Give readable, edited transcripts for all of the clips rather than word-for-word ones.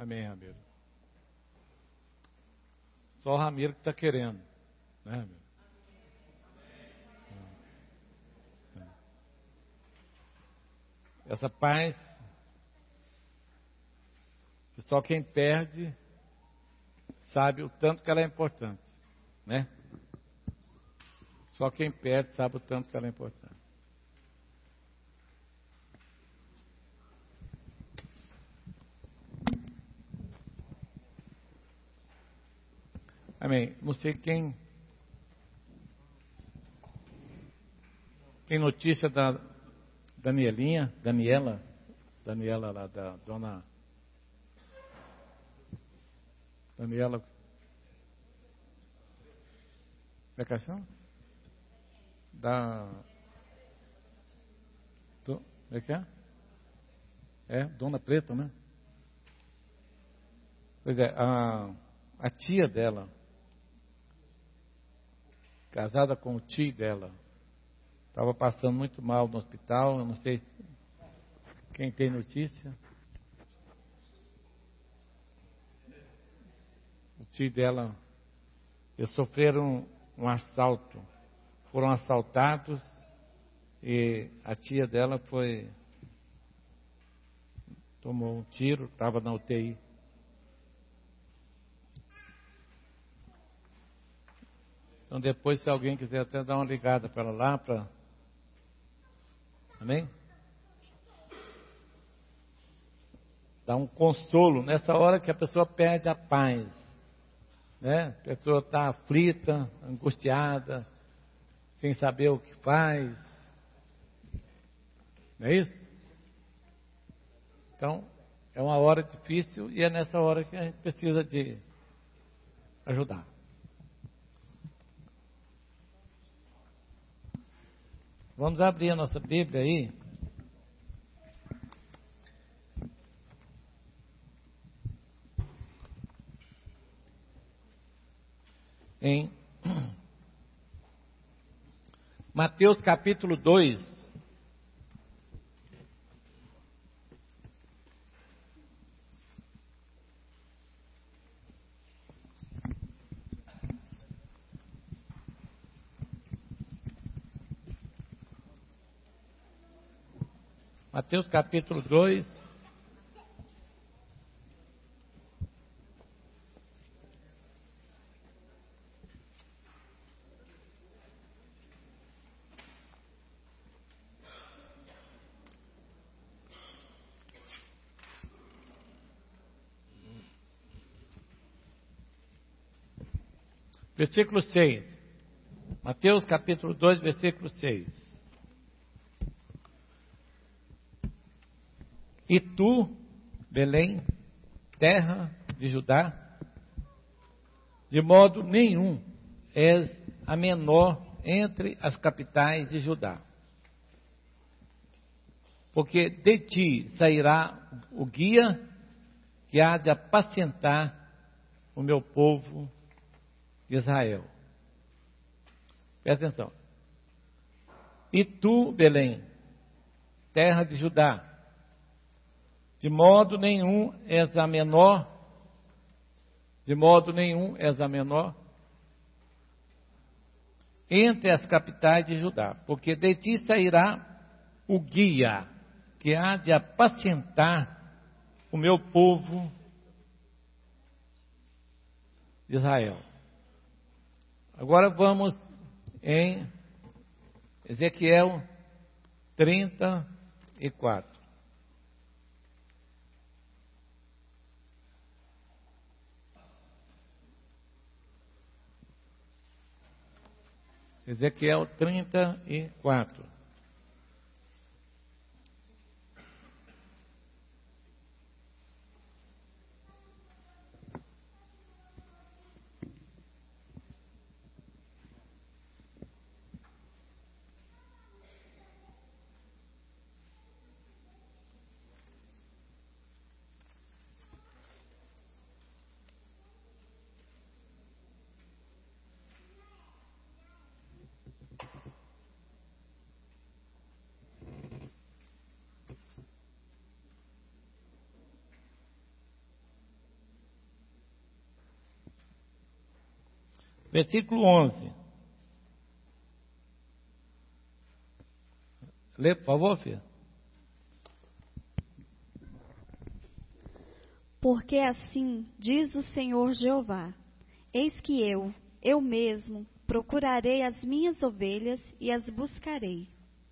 Amém, Ramiro. Só o Ramiro que está querendo, né, Ramiro? Essa paz, que só quem perde sabe o tanto que ela é importante, né? Só quem perde sabe o tanto que ela é importante. Amém. Não sei quem tem notícia da Daniela lá da dona Daniela. É que chama? É que é? É, Dona Preta, né? Pois é, a tia dela, casada com o tio dela, estava passando muito mal no hospital. Eu não sei quem tem notícia. O tio dela, eles sofreram um assalto. Foram assaltados e a tia dela tomou um tiro, estava na UTI. Então depois, se alguém quiser até dar uma ligada para ela lá, amém? Dá um consolo nessa hora que a pessoa perde a paz, né? A pessoa está aflita, angustiada, sem saber o que faz, não é isso? Então, é uma hora difícil e é nessa hora que a gente precisa de ajudar. Vamos abrir a nossa Bíblia aí. Em Mateus capítulo 2. Mateus capítulo 2. Versículo 6. Mateus capítulo 2, versículo 6. E tu, Belém, terra de Judá, de modo nenhum és a menor entre as capitais de Judá. Porque de ti sairá o guia que há de apacentar o meu povo Israel. Presta atenção. E tu, Belém, terra de Judá, de modo nenhum és a menor, entre as capitais de Judá, porque de ti sairá o guia que há de apacentar o meu povo Israel. Agora vamos em Ezequiel 34. Ezequiel 34. versículo 11. Lê, por favor, filha. Porque assim diz o Senhor Jeová: eis que eu mesmo, procurarei as minhas ovelhas e as buscarei.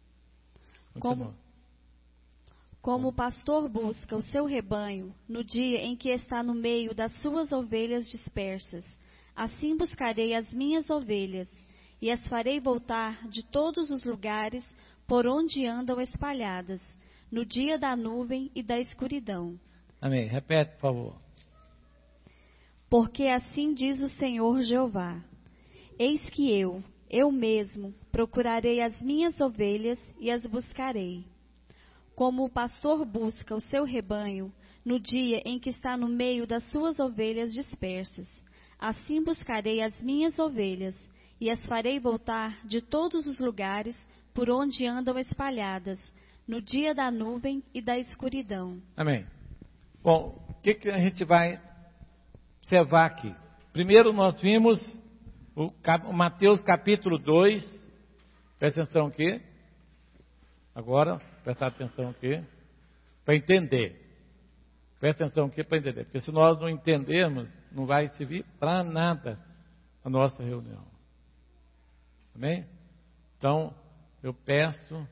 Como o pastor busca o seu rebanho no dia em que está no meio das suas ovelhas dispersas, assim buscarei as minhas ovelhas e as farei voltar de todos os lugares por onde andam espalhadas, no dia da nuvem e da escuridão. Amém. Repete, por favor. Porque assim diz o Senhor Jeová: eis que eu mesmo, procurarei as minhas ovelhas e as buscarei. Como o pastor busca o seu rebanho no dia em que está no meio das suas ovelhas dispersas, assim buscarei as minhas ovelhas e as farei voltar de todos os lugares por onde andam espalhadas, no dia da nuvem e da escuridão. Amém. Bom, o que a gente vai observar aqui? Primeiro nós vimos o Mateus capítulo 2, presta atenção aqui, agora, prestar atenção aqui, para entender, presta atenção aqui para entender, porque se nós não entendermos, não vai servir para nada a nossa reunião, amém? Então, eu peço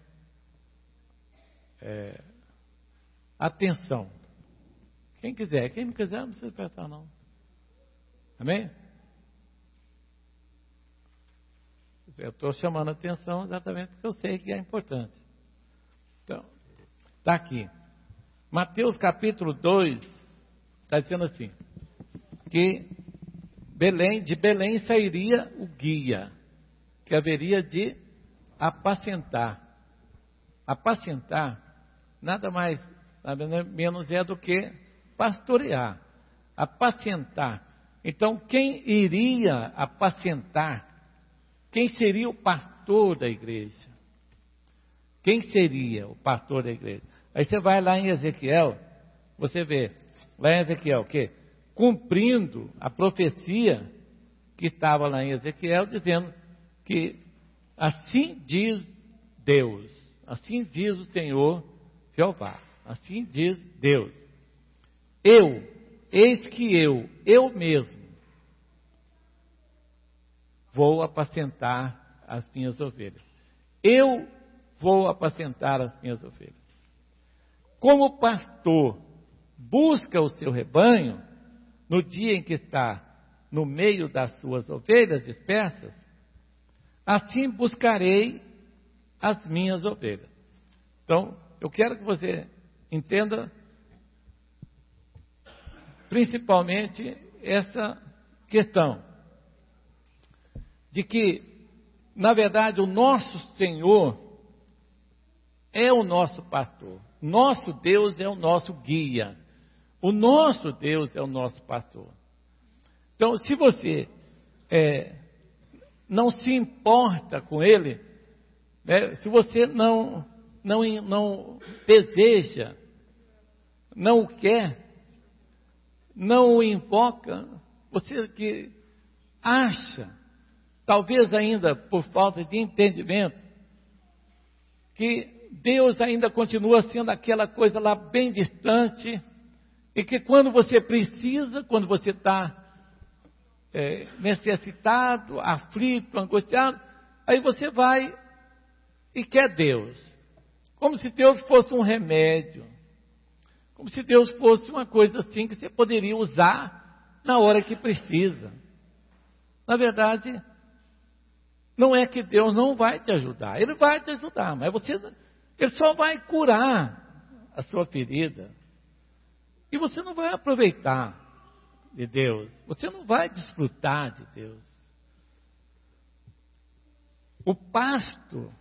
atenção, quem quiser, quem não quiser não precisa prestar não, amém? Eu estou chamando a atenção exatamente porque eu sei que é importante. Então, está aqui. Mateus capítulo 2, está dizendo assim, que de Belém sairia o guia, que haveria de apacentar. Apacentar, nada mais, nada menos é do que pastorear. Apacentar. Então, quem iria apacentar? Quem seria o pastor da igreja? Quem seria o pastor da igreja? Aí você vai lá em Ezequiel, você vê, lá em Ezequiel, que cumprindo a profecia que estava lá em Ezequiel, dizendo que assim diz Deus, assim diz o Senhor Jeová, assim diz Deus. Eis que eu mesmo, vou apacentar as minhas ovelhas. Eu vou apacentar as minhas ovelhas. Como o pastor busca o seu rebanho, no dia em que está no meio das suas ovelhas dispersas, assim buscarei as minhas ovelhas. Então, eu quero que você entenda principalmente essa questão de que, na verdade, o nosso Senhor é o nosso pastor. Nosso Deus é o nosso guia. O nosso Deus é o nosso pastor. Então, se você não se importa com Ele, né, se você não deseja, não o quer, não o invoca, você que acha, talvez ainda por falta de entendimento, que Deus ainda continua sendo aquela coisa lá bem distante, e que quando você precisa, quando você está necessitado, aflito, angustiado, aí você vai e quer Deus, como se Deus fosse um remédio, como se Deus fosse uma coisa assim que você poderia usar na hora que precisa. Na verdade, não é que Deus não vai te ajudar, Ele vai te ajudar, mas Ele só vai curar a sua ferida, e você não vai aproveitar de Deus, você não vai desfrutar de Deus. O pasto,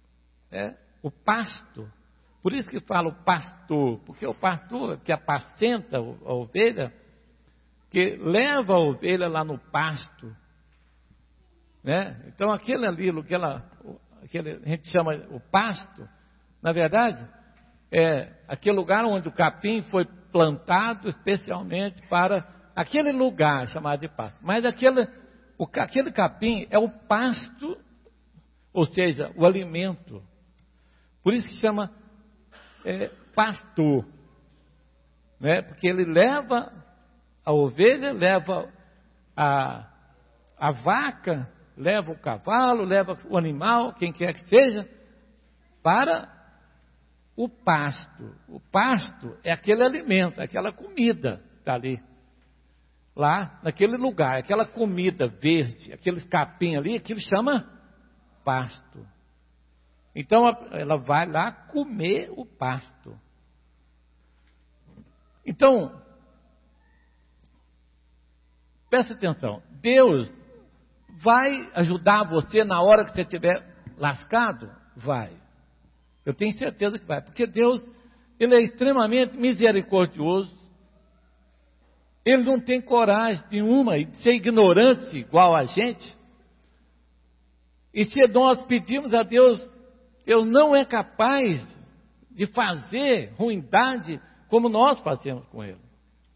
por isso que fala o pastor, porque o pastor que apacenta a ovelha, que leva a ovelha lá no pasto, né? Então aquele ali, aquele a gente chama o pasto, na verdade, é aquele lugar onde o capim foi plantado especialmente para aquele lugar chamado de pasto. Mas aquele capim é o pasto, ou seja, o alimento. Por isso que chama pastor, né? Porque ele leva a ovelha, leva a vaca, leva o cavalo, leva o animal, quem quer que seja, para o pasto. O pasto é aquele alimento, aquela comida que está ali, lá naquele lugar, aquela comida verde, aquele capim ali, aquilo chama pasto. Então ela vai lá comer o pasto. Então, presta atenção, Deus vai ajudar você na hora que você estiver lascado? Vai. Eu tenho certeza que vai, porque Deus, Ele é extremamente misericordioso. Ele não tem coragem nenhuma de ser ignorante igual a gente. E se nós pedimos a Deus, Deus não é capaz de fazer ruindade como nós fazemos com Ele.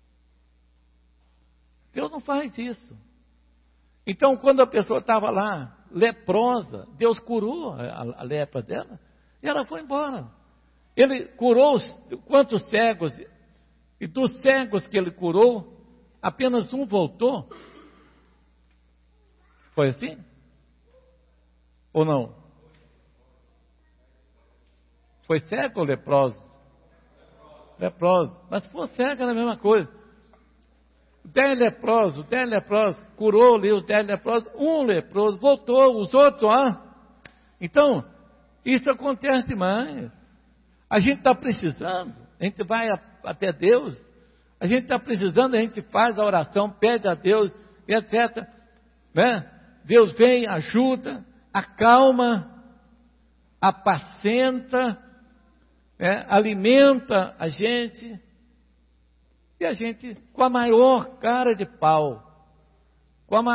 Deus não faz isso. Então, quando a pessoa estava lá, leprosa, Deus curou a lepra dela, e ela foi embora. Ele curou quantos cegos? E dos cegos que Ele curou, apenas um voltou. Foi assim? Ou não? Foi cego ou leproso? Leproso. Mas se for cego era a mesma coisa. 10 leprosos, curou ali os 10 leprosos, um leproso voltou, os outros, Então, isso acontece demais. A gente está precisando, a gente vai até Deus, a gente está precisando, a gente faz a oração, pede a Deus, etc. Né? Deus vem, ajuda, acalma, apacenta, alimenta a gente. E a gente, com a maior cara de pau, com a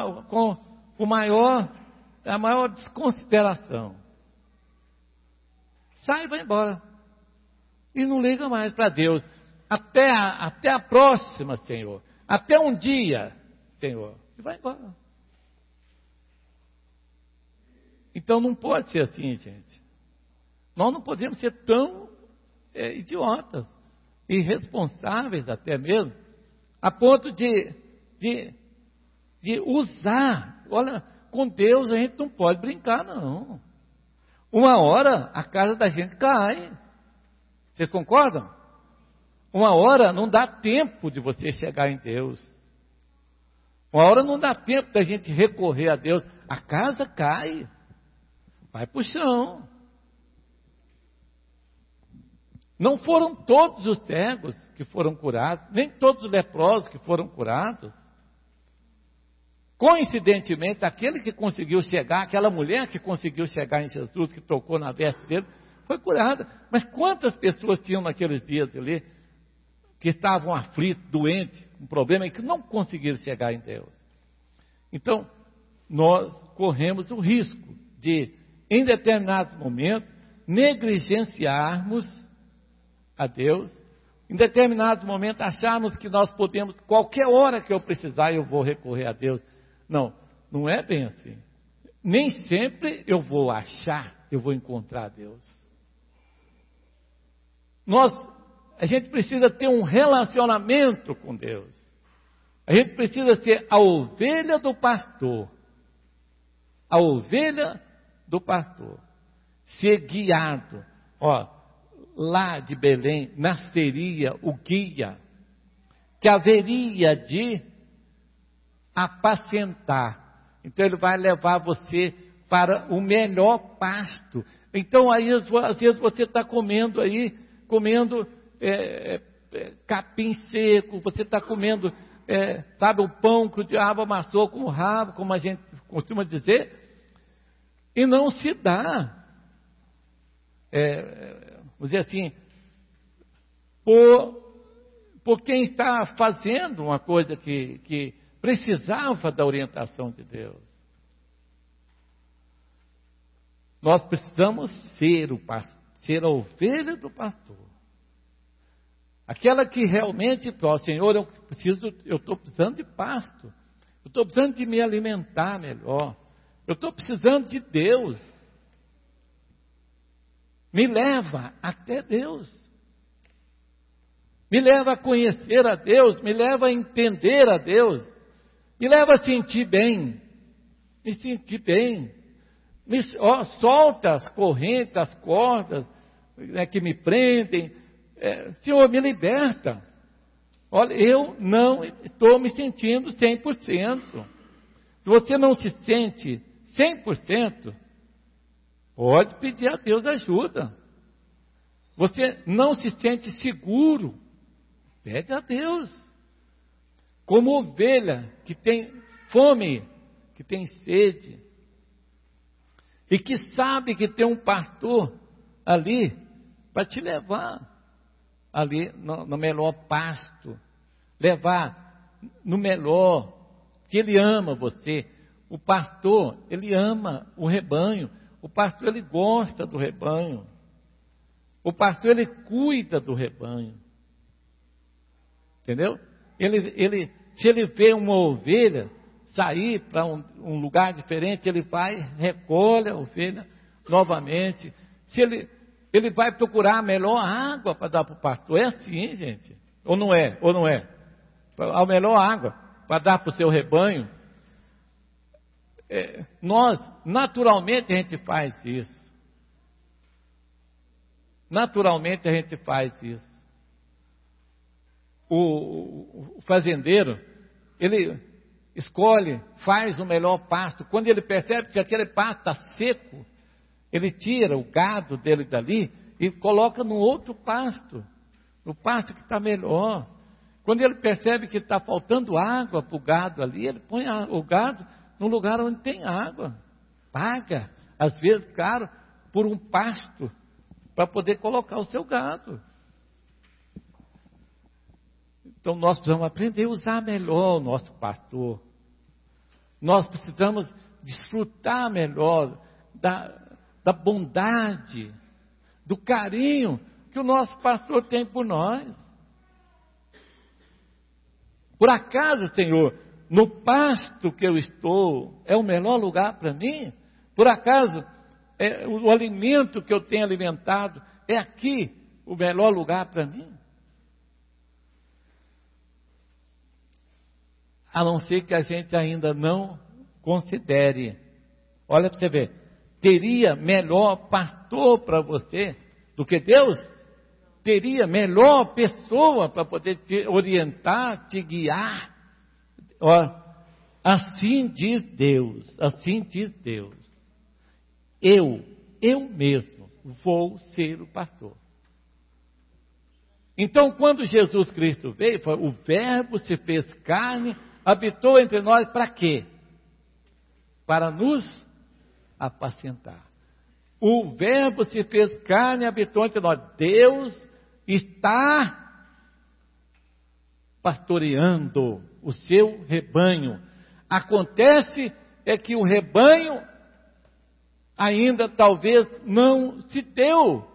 maior desconsideração, sai e vai embora. E não liga mais para Deus. Até a próxima, Senhor. Até um dia, Senhor. E vai embora. Então não pode ser assim, gente. Nós não podemos ser tão idiotas, irresponsáveis até mesmo, a ponto de usar. Olha, com Deus a gente não pode brincar, não. Uma hora a casa da gente cai. Vocês concordam? Uma hora não dá tempo de você chegar em Deus. Uma hora não dá tempo da gente recorrer a Deus. A casa cai. Vai para o chão. Não foram todos os cegos que foram curados, nem todos os leprosos que foram curados. Coincidentemente, aquele que conseguiu chegar, aquela mulher que conseguiu chegar em Jesus, que tocou na veste dele, foi curada. Mas quantas pessoas tinham naqueles dias ali, que estavam aflitos, doentes, com problema, e que não conseguiram chegar em Deus? Então, nós corremos o risco de, em determinados momentos, negligenciarmos a Deus, em determinados momentos acharmos que nós podemos, qualquer hora que eu precisar, eu vou recorrer a Deus. Não, não é bem assim. Nem sempre eu vou achar, eu vou encontrar Deus. A gente precisa ter um relacionamento com Deus. A gente precisa ser a ovelha do pastor. A ovelha do pastor. Ser guiado. Lá de Belém nasceria o guia, que haveria de apacentar. Então ele vai levar você para o melhor pasto. Então aí às vezes você está comendo capim seco, você está comendo, sabe, o pão que o diabo amassou com o rabo, como a gente costuma dizer, e não se dá. Vamos dizer assim, por quem está fazendo uma coisa que precisava da orientação de Deus. Nós precisamos ser a ovelha do pastor. Aquela que realmente, Senhor, eu estou precisando de pasto. Eu estou precisando de me alimentar melhor. Eu estou precisando de Deus. Me leva até Deus. Me leva a conhecer a Deus. Me leva a entender a Deus. Me leva a sentir bem. Me sentir bem. Solta as correntes, as cordas que me prendem. Senhor, me liberta. Olha, eu não estou me sentindo 100%. Se você não se sente 100%, pode pedir a Deus ajuda. Você não se sente seguro, pede a Deus. Como ovelha que tem fome, que tem sede, e que sabe que tem um pastor ali para te levar ali no melhor pasto, levar no melhor, que ele ama você. O pastor, ele ama o rebanho. O pastor, ele gosta do rebanho. O pastor, ele cuida do rebanho. Entendeu? Se ele vê uma ovelha sair para um lugar diferente, ele vai, recolhe a ovelha novamente. Se ele vai procurar a melhor água para dar para o pastor. É assim, gente. Ou não é? Ou não é? A melhor água para dar para o seu rebanho. Nós, naturalmente, a gente faz isso. Naturalmente, a gente faz isso. O fazendeiro, ele escolhe, faz o melhor pasto. Quando ele percebe que aquele pasto está seco, ele tira o gado dele dali e coloca no outro pasto, no pasto que está melhor. Quando ele percebe que está faltando água para o gado ali, ele põe o gado no lugar onde tem água. Paga, às vezes caro, por um pasto, para poder colocar o seu gado. Então nós precisamos aprender a usar melhor o nosso pastor. Nós precisamos desfrutar melhor da bondade, do carinho que o nosso pastor tem por nós. Por acaso, Senhor, no pasto que eu estou é o melhor lugar para mim? Por acaso, o alimento que eu tenho alimentado é aqui o melhor lugar para mim? A não ser que a gente ainda não considere. Olha para você ver. Teria melhor pastor para você do que Deus? Teria melhor pessoa para poder te orientar, te guiar? Assim diz Deus, assim diz Deus. Eu mesmo vou ser o pastor. Então, quando Jesus Cristo veio, o Verbo se fez carne, habitou entre nós para quê? Para nos apacentar. O Verbo se fez carne e habitou entre nós. Deus está pastoreando o seu rebanho. Acontece que o rebanho ainda talvez não se deu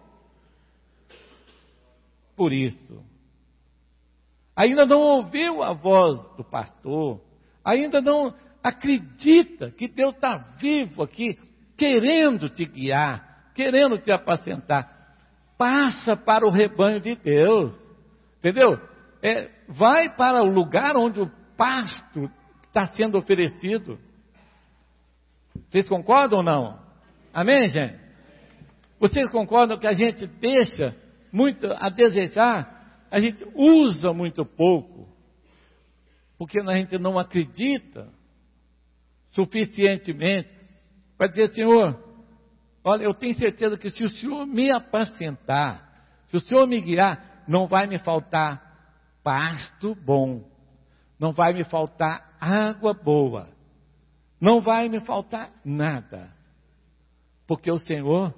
por isso. Ainda não ouviu a voz do pastor, ainda não acredita que Deus está vivo aqui, querendo te guiar, querendo te apacentar. Passa para o rebanho de Deus, entendeu? Vai para o lugar onde o pasto está sendo oferecido. Vocês concordam ou não? Amém, gente? Vocês concordam que a gente deixa muito a desejar? A gente usa muito pouco, porque a gente não acredita suficientemente para dizer, Senhor, olha, eu tenho certeza que se o Senhor me apacentar, se o Senhor me guiar, não vai me faltar pasto bom, não vai me faltar água boa, não vai me faltar nada, porque o Senhor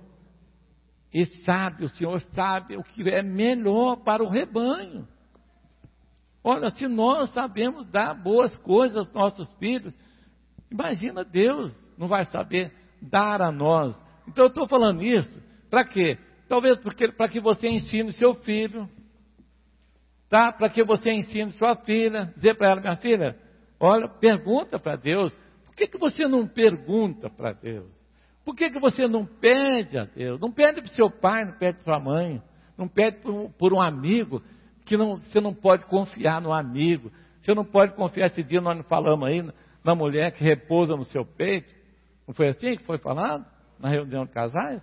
o Senhor sabe o que é melhor para o rebanho. Olha, se nós sabemos dar boas coisas aos nossos filhos, imagina Deus não vai saber dar a nós. Então eu estou falando isso, para quê? Talvez para que você ensine seu filho, tá? Para que você ensine sua filha, dizer para ela, minha filha, Olha, pergunta para Deus. Por que você não pergunta para Deus? Por que você não pede a Deus? Não pede para o seu pai, não pede para a sua mãe, não pede por um amigo, que você não pode confiar no amigo. Você não pode confiar, esse dia nós não falamos aí, na mulher que repousa no seu peito. Não foi assim que foi falado na reunião de casais?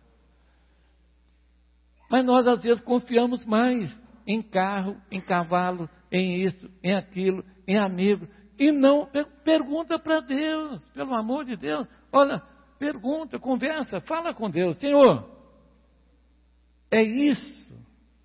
Mas nós às vezes confiamos mais em carro, em cavalo, em isso, em aquilo, em amigo. E não pergunta para Deus, pelo amor de Deus. Olha, pergunta, conversa, fala com Deus. Senhor, é isso.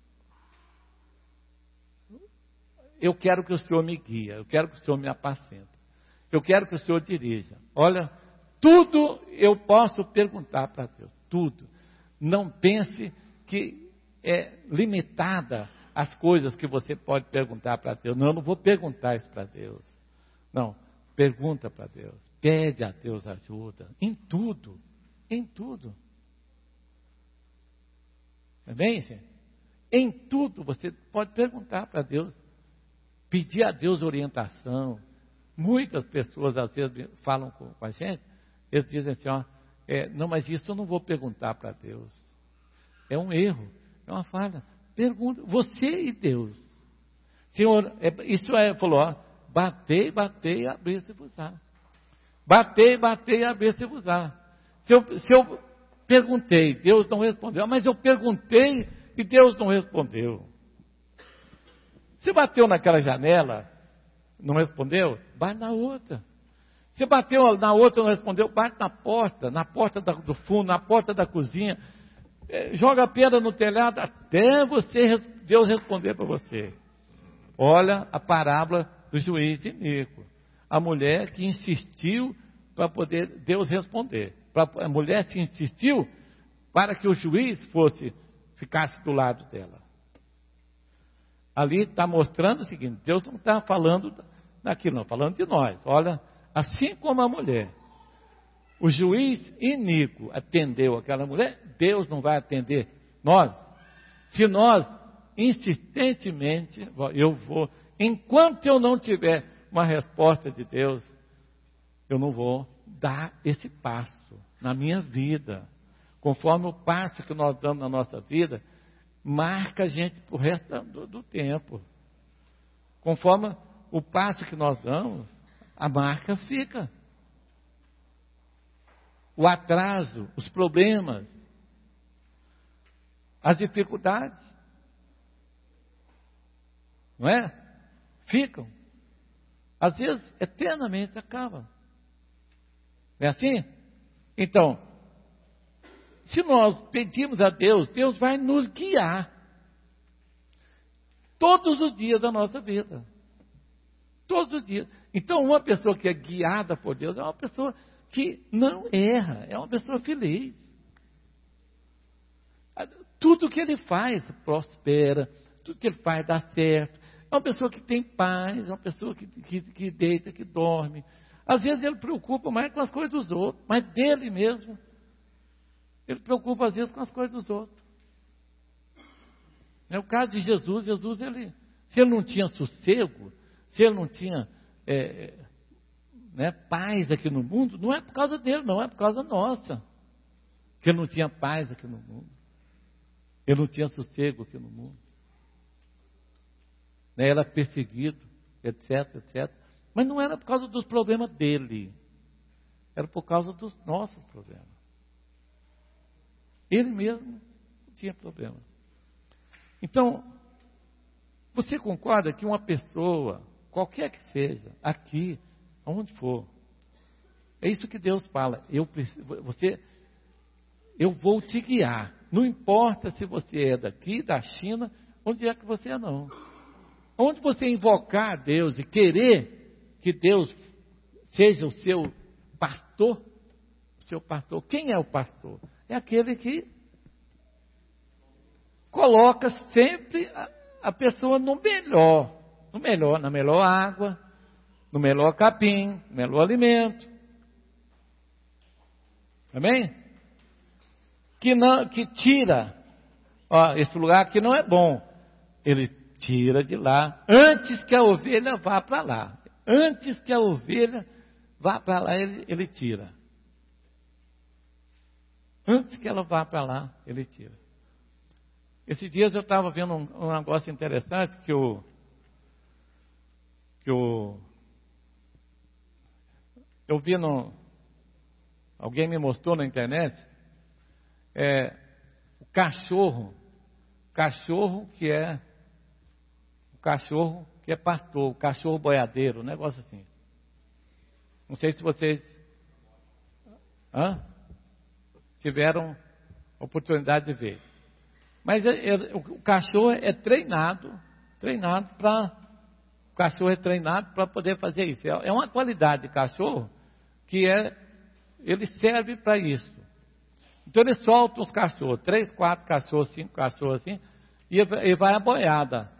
Eu quero que o Senhor me guie, eu quero que o Senhor me apacenta. Eu quero que o Senhor dirija. Olha, tudo eu posso perguntar para Deus, tudo. Não pense que é limitada as coisas que você pode perguntar para Deus. Não, eu não vou perguntar isso para Deus. Não, pergunta para Deus. Pede a Deus ajuda em tudo, em tudo. Não é bem, gente? Em tudo você pode perguntar para Deus. Pedir a Deus orientação. Muitas pessoas às vezes falam com a gente, eles dizem assim, ó, não, mas isso eu não vou perguntar para Deus. É um erro, é uma falha. Pergunta, você e Deus. Senhor, isso falou, ó, batei, batei, abrir-se-vos-á. Batei, batei, abrir-se-vos-á. Se eu perguntei, Deus não respondeu, mas eu perguntei e Deus não respondeu. Você bateu naquela janela, não respondeu? Bate na outra. Você bateu na outra, não respondeu? Bate na porta do fundo, na porta da cozinha. Joga pedra no telhado até Deus responder para você. Olha a parábola do juiz iníquo. A mulher que insistiu para poder Deus responder. A mulher que insistiu para que o juiz ficasse do lado dela. Ali está mostrando o seguinte, Deus não está falando daquilo, não, falando de nós. Olha, assim como a mulher, o juiz iníquo atendeu aquela mulher, Deus não vai atender nós. Se nós insistentemente, enquanto eu não tiver uma resposta de Deus, eu não vou dar esse passo na minha vida. Conforme o passo que nós damos na nossa vida, marca a gente para o resto do tempo. Conforme o passo que nós damos, a marca fica. O atraso, os problemas, as dificuldades, não é? Ficam. Às vezes, eternamente acabam. Não é assim? Então, se nós pedirmos a Deus, Deus vai nos guiar todos os dias da nossa vida. Todos os dias. Então, uma pessoa que é guiada por Deus é uma pessoa que não erra, é uma pessoa feliz. Tudo que ele faz prospera, tudo que ele faz dá certo. É uma pessoa que tem paz, é uma pessoa que deita, que dorme. Às vezes ele preocupa mais com as coisas dos outros, mas dele mesmo. Ele preocupa às vezes com as coisas dos outros. É o caso de Jesus. Se ele não tinha sossego, se ele não tinha paz aqui no mundo, não é por causa dele, não é por causa nossa. Que ele não tinha paz aqui no mundo. Ele não tinha sossego aqui no mundo. Ele era perseguido, etc, etc. Mas não era por causa dos problemas dele. Era por causa dos nossos problemas. Ele mesmo não tinha problema. Então, você concorda que uma pessoa, qualquer que seja, aqui, aonde for, é isso que Deus fala. Eu vou te guiar. Não importa se você é daqui, da China, onde é que você é, não. Onde você invocar a Deus e querer que Deus seja o seu pastor, quem é o pastor? É aquele que coloca sempre a pessoa no melhor, na melhor água, no melhor capim, no melhor alimento. Amém? Que tira, esse lugar aqui não é bom. Ele tira de lá, antes que a ovelha vá para lá. Antes que a ovelha vá para lá, ele tira. Antes que ela vá para lá, ele tira. Esses dias eu estava vendo um negócio interessante que eu vi alguém me mostrou na internet, o cachorro que é pastor, o cachorro boiadeiro, um negócio assim. Não sei se vocês tiveram oportunidade de ver. Mas o cachorro é treinado para poder fazer isso. É uma qualidade de cachorro que ele serve para isso. Então ele solta os cachorros, 3, 4 cachorros, 5 cachorros assim, e vai a boiada.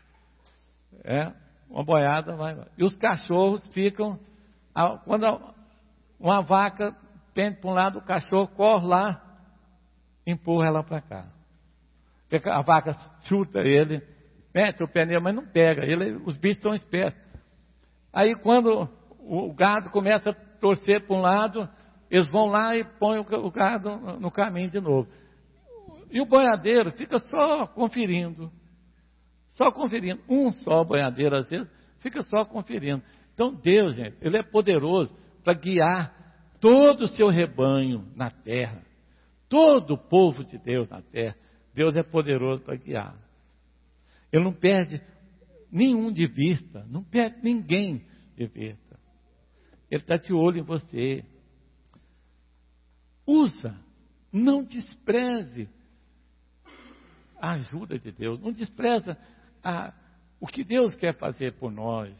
Uma boiada vai. E os cachorros ficam, quando uma vaca pende para um lado, o cachorro corre lá, empurra ela para cá. A vaca chuta ele, mete o pé nele, mas não pega. Os bichos estão espertos. Aí quando o gado começa a torcer para um lado, eles vão lá e põem o gado no caminho de novo. E o boiadeiro fica só conferindo. Um só boiadeiro, às vezes, fica só conferindo. Então Deus, gente, Ele é poderoso para guiar todo o seu rebanho na terra. Todo o povo de Deus na terra. Deus é poderoso para guiar. Ele não perde nenhum de vista, não perde ninguém de vista. Ele está de olho em você. Usa, não despreze a ajuda de Deus, não despreza o que Deus quer fazer por nós,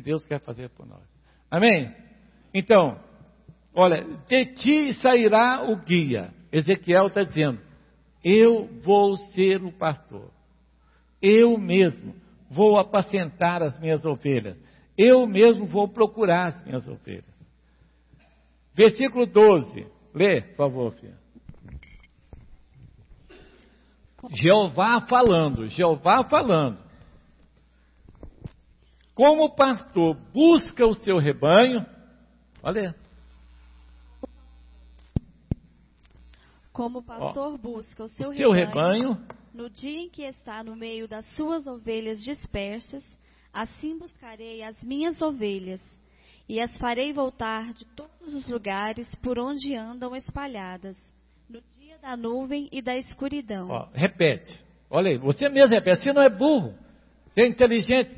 Amém? Então, olha, de ti sairá o guia. Ezequiel está dizendo, eu vou ser o pastor. Eu mesmo vou apacentar as minhas ovelhas. Eu mesmo vou procurar as minhas ovelhas. Versículo 12. Lê, por favor, filha. Jeová falando. Como o pastor busca o seu rebanho. Olha. Como o pastor busca o seu rebanho, no dia em que está no meio das suas ovelhas dispersas, assim buscarei as minhas ovelhas, e as farei voltar de todos os lugares por onde andam espalhadas, no dia da nuvem e da escuridão. Repete, olha aí, você mesmo repete, você não é burro, você é inteligente,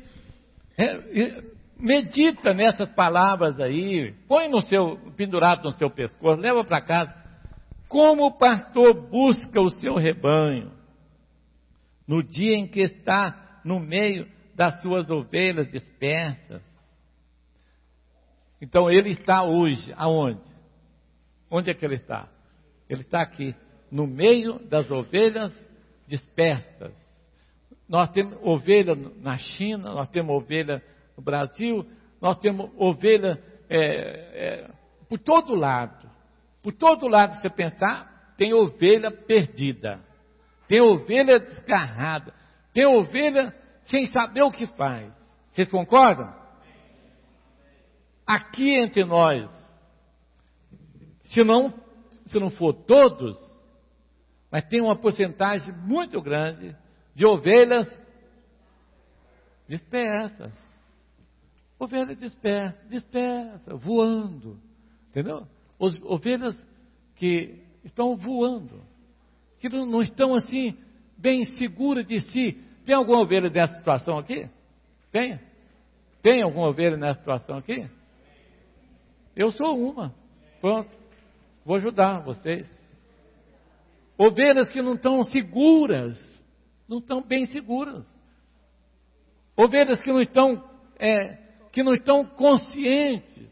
medita nessas palavras aí, põe pendurado no seu pescoço, leva para casa. Como o pastor busca o seu rebanho, no dia em que está no meio das suas ovelhas dispersas. Então ele está hoje, aonde? Onde é que ele está? Ele está aqui, no meio das ovelhas dispersas. Nós temos ovelha na China, nós temos ovelha no Brasil, nós temos ovelha por todo lado. Por todo lado que você pensar, tem ovelha perdida, tem ovelha desgarrada, tem ovelha sem saber o que faz. Vocês concordam? Aqui entre nós, se não for todos, mas tem uma porcentagem muito grande de ovelhas dispersas. Ovelha dispersa, voando, entendeu? Ovelhas que estão voando, que não estão assim, bem seguras de si. Tem alguma ovelha nessa situação aqui? Tem? Tem alguma ovelha nessa situação aqui? Eu sou uma. Pronto. Vou ajudar vocês. Ovelhas que não estão seguras, não estão bem seguras. Ovelhas que não estão conscientes.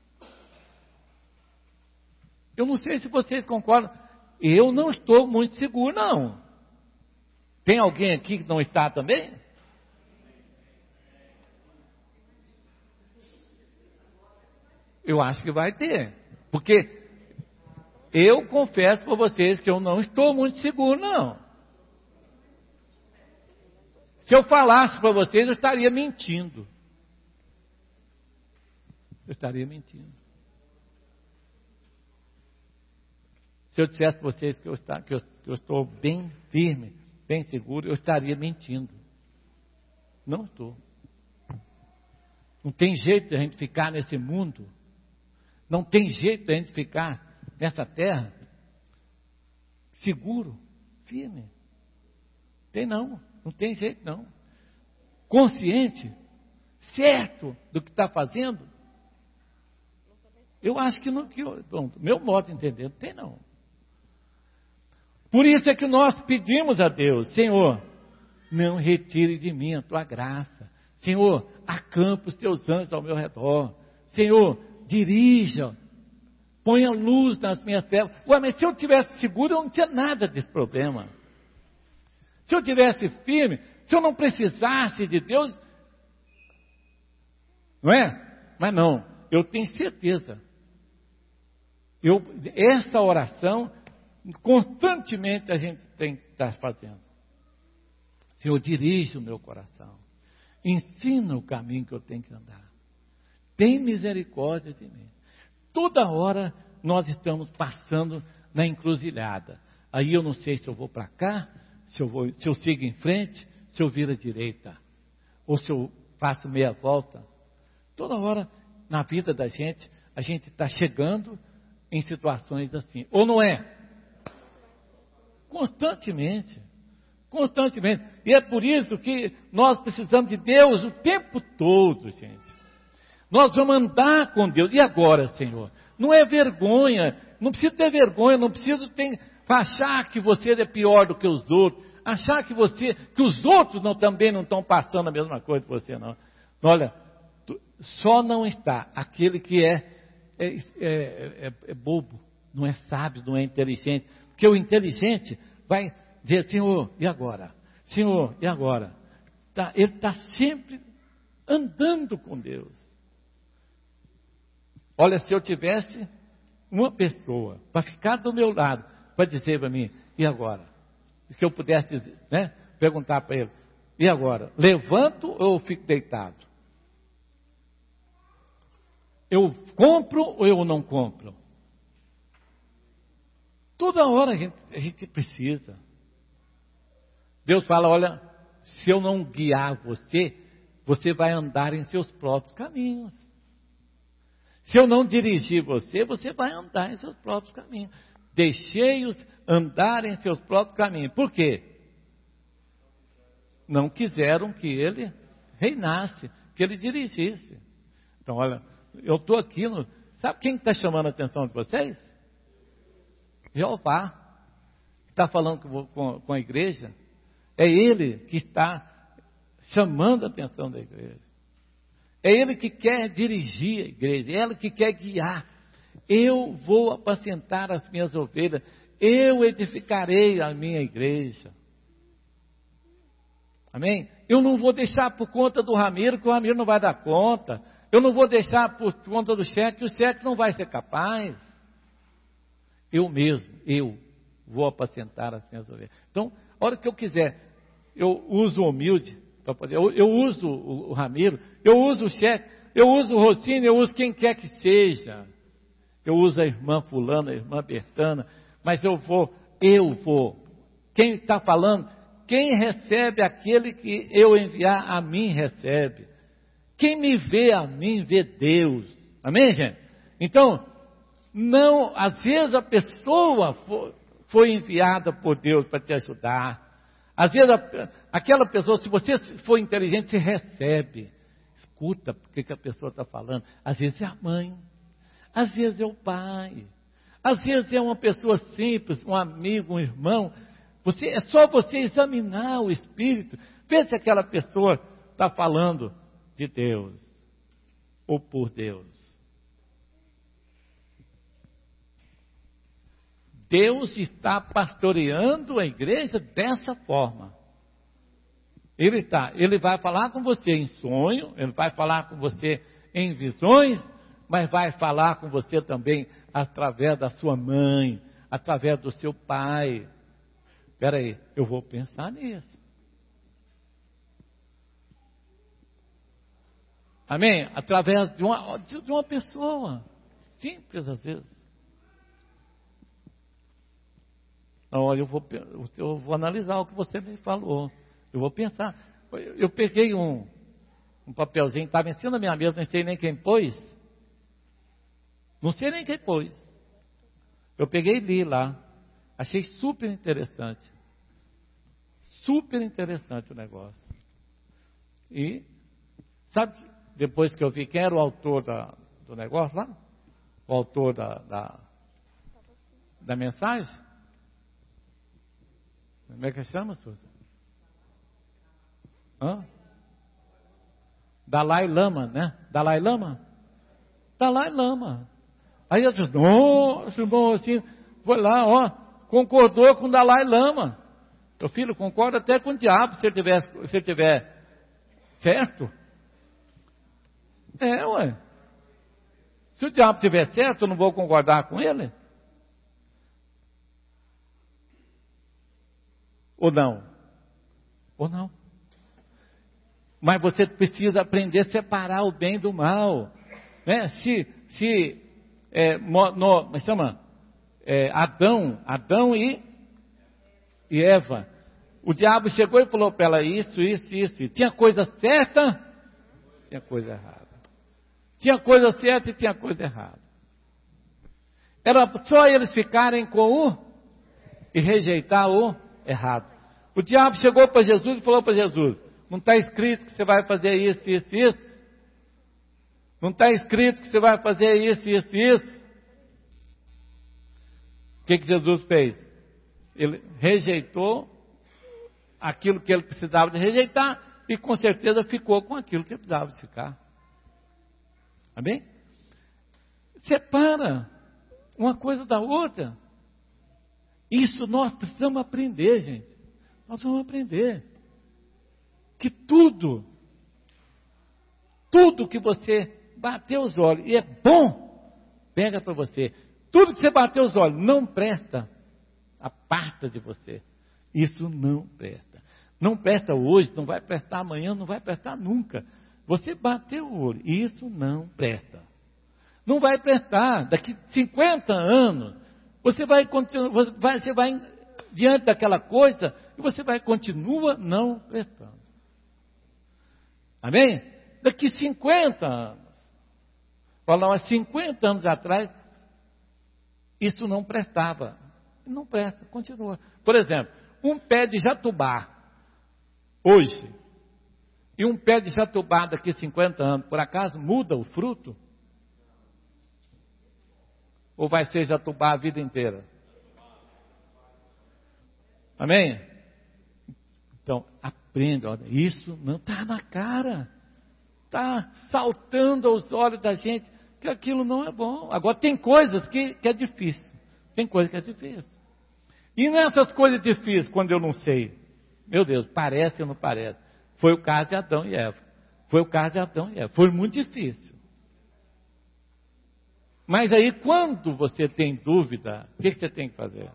Eu não sei se vocês concordam. Eu não estou muito seguro, não. Tem alguém aqui que não está também? Eu acho que vai ter. Porque eu confesso para vocês que eu não estou muito seguro, não. Se eu falasse para vocês, eu estaria mentindo. eu estaria mentindo. Se eu dissesse para vocês que eu estou bem firme, bem seguro, eu estaria mentindo. Não estou. Não tem jeito de a gente ficar nesse mundo. Não tem jeito de a gente ficar nessa terra seguro, firme. Tem não. Não tem jeito não. Consciente, certo do que está fazendo. Eu acho que não. Bom, meu modo de entender, não tem não. Por isso é que nós pedimos a Deus, Senhor, não retire de mim a tua graça. Senhor, acampa os teus anjos ao meu redor. Senhor, dirija, ponha luz nas minhas trevas. Ué, mas se eu tivesse seguro, eu não tinha nada desse problema. Se eu tivesse firme, se eu não precisasse de Deus, não é? Mas não, eu tenho certeza. Essa oração, constantemente a gente tem que estar fazendo. Senhor, dirige o meu coração. Ensina o caminho que eu tenho que andar. Tem misericórdia de mim. Toda hora nós estamos passando na encruzilhada. Aí eu não sei se eu vou para cá, se eu sigo em frente, se eu viro à direita, ou se eu faço meia volta. Toda hora na vida da gente, a gente está chegando em situações assim. Ou não é? Constantemente. Constantemente. E é por isso que nós precisamos de Deus o tempo todo, gente. Nós vamos andar com Deus. E agora, Senhor? Não é vergonha. Não precisa ter vergonha. Não precisa achar que você é pior do que os outros. Achar que os outros também não estão passando a mesma coisa que você, não. Olha, só não está aquele que é bobo, não é sábio, não é inteligente. Porque o inteligente vai dizer, Senhor, e agora? Senhor, e agora? Ele está sempre andando com Deus. Olha, se eu tivesse uma pessoa para ficar do meu lado, para dizer para mim, e agora? Se eu pudesse dizer, né, perguntar para ele, e agora? Levanto ou eu fico deitado? Eu compro ou eu não compro? Toda hora a gente precisa. Deus fala, olha, se eu não guiar você, você vai andar em seus próprios caminhos. Se eu não dirigir você, você vai andar em seus próprios caminhos. Deixei-os andar em seus próprios caminhos. Por quê? Não quiseram que ele reinasse, que ele dirigisse. Então, olha, eu estou aqui, sabe quem está chamando a atenção de vocês? Jeová, que está falando com a igreja. É Ele que está chamando a atenção da igreja. É Ele que quer dirigir a igreja. É Ele que quer guiar. Eu vou apacentar as minhas ovelhas. Eu edificarei a minha igreja. Amém? Eu não vou deixar por conta do Ramiro, que o Ramiro não vai dar conta. Eu não vou deixar por conta do chefe, que o chefe não vai ser capaz. Eu mesmo, vou apacentar as minhas ovelhas. Então, a hora que eu quiser, eu uso o humilde, para poder, eu uso o Ramiro, eu uso o chefe, eu uso o Rocínio, eu uso quem quer que seja. Eu uso a irmã fulana, a irmã Bertana, mas eu vou. Quem está falando, quem recebe aquele que eu enviar a mim recebe. Quem me vê a mim vê Deus. Amém, gente? Então, não, às vezes a pessoa foi enviada por Deus para te ajudar. Às vezes aquela pessoa, se você for inteligente, você recebe. Escuta o que a pessoa está falando. Às vezes é a mãe, às vezes é o pai, às vezes é uma pessoa simples, um amigo, um irmão. É só você examinar o espírito, ver se aquela pessoa está falando de Deus ou por Deus. Deus está pastoreando a igreja dessa forma. Ele vai falar com você em sonho, ele vai falar com você em visões, mas vai falar com você também através da sua mãe, através do seu pai. Espera aí, eu vou pensar nisso. Amém? Através de uma pessoa. Simples às vezes. Olha, eu vou analisar o que você me falou. Eu vou pensar. Eu peguei um papelzinho, estava em cima da minha mesa, não sei nem quem pôs. Não sei nem quem pôs. Eu peguei e li lá. Achei super interessante. Super interessante o negócio. E, sabe, depois que eu vi quem era o autor do negócio lá? O autor da mensagem? Como é que chama, Suzy? Dalai Lama, né? Dalai Lama? Dalai Lama. Aí eu disse, nossa, irmão, assim, foi lá, ó, concordou com o Dalai Lama. Meu filho, concorda até com o diabo, se ele tiver certo. Ué. Se o diabo tiver certo, eu não vou concordar com ele? Ou não? Ou não? Mas você precisa aprender a separar o bem do mal. Né? Adão e Eva. O diabo chegou e falou para ela isso. Tinha coisa certa, tinha coisa errada. Tinha coisa certa e tinha coisa errada. Era só eles ficarem com e rejeitar o errado. O diabo chegou para Jesus e falou para Jesus, não está escrito que você vai fazer isso, isso, isso? Não está escrito que você vai fazer isso, isso, isso? O que Jesus fez? Ele rejeitou aquilo que ele precisava de rejeitar e com certeza ficou com aquilo que ele precisava de ficar. Amém? Separa uma coisa da outra. Isso nós precisamos aprender, gente. Nós vamos aprender que tudo que você bater os olhos e é bom, pega para você. Tudo que você bater os olhos não presta, aparta de você. Isso não presta. Não presta hoje, não vai prestar amanhã, não vai prestar nunca. Você bateu o olho, e isso não presta. Não vai prestar. Daqui 50 anos, você vai diante daquela coisa e você continua não prestando. Amém? Daqui 50 anos, há 50 anos atrás, isso não prestava. Não presta, continua. Por exemplo, um pé de jatubá, hoje, e um pé de jatubá daqui 50 anos, por acaso muda o fruto? Ou vai ser jatubá a vida inteira? Amém? Então, aprenda, olha, isso não está na cara. Está saltando aos olhos da gente que aquilo não é bom. Agora, tem coisas que é difícil. Tem coisa que é difícil. E nessas coisas difíceis, quando eu não sei, meu Deus, parece ou não parece? Foi o caso de Adão e Eva. Foi muito difícil. Mas aí, quando você tem dúvida, o que você tem que fazer?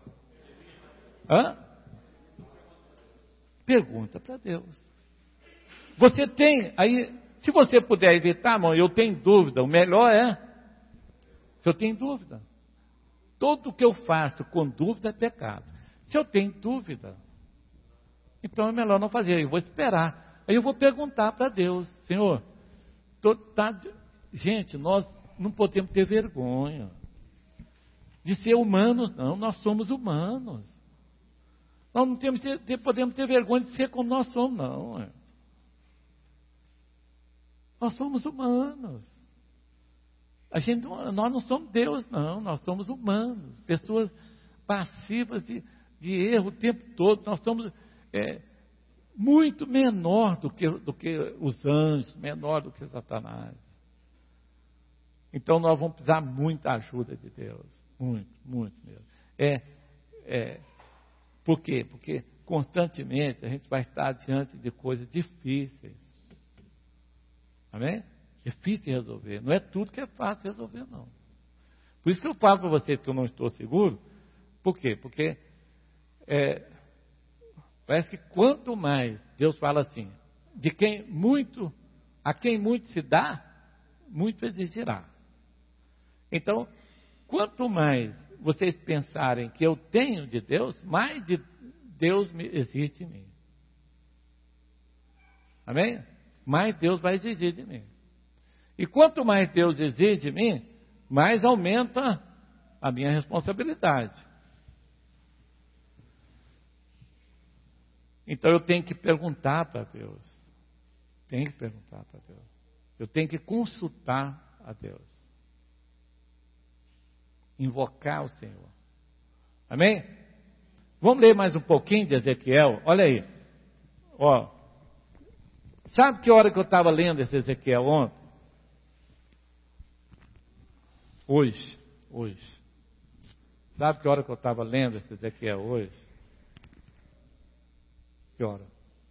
Pergunta para Deus. Você tem, aí, se você puder evitar, irmão, eu tenho dúvida, o melhor é, se eu tenho dúvida. Tudo que eu faço com dúvida é pecado. Se eu tenho dúvida, então é melhor não fazer, eu vou esperar. Aí eu vou perguntar para Deus, Senhor, gente, nós não podemos ter vergonha de ser humanos, não, nós somos humanos. Nós não podemos ter vergonha de ser como nós somos, não. Nós somos humanos. Nós não somos Deus, não. Nós somos humanos. Pessoas passivas de erro o tempo todo. Nós somos muito menor do que os anjos, menor do que Satanás. Então nós vamos precisar muita ajuda de Deus. Muito, muito mesmo. Por quê? Porque constantemente a gente vai estar diante de coisas difíceis. Amém? Difícil de resolver. Não é tudo que é fácil resolver, não. Por isso que eu falo para vocês que eu não estou seguro. Por quê? Porque parece que quanto mais Deus fala assim, de quem muito A quem muito se dá, muito exigirá. Então, quanto mais vocês pensarem que eu tenho de Deus, mais de Deus exige de mim. Amém? Mais Deus vai exigir de mim. E quanto mais Deus exige de mim, mais aumenta a minha responsabilidade. Então eu tenho que perguntar para Deus. Tenho que perguntar para Deus. Eu tenho que consultar a Deus. Invocar o Senhor. Amém? Vamos ler mais um pouquinho de Ezequiel. Olha aí. Ó. Sabe que hora que eu estava lendo esse Ezequiel ontem? Hoje. Sabe que hora que eu estava lendo esse Ezequiel hoje? Que hora?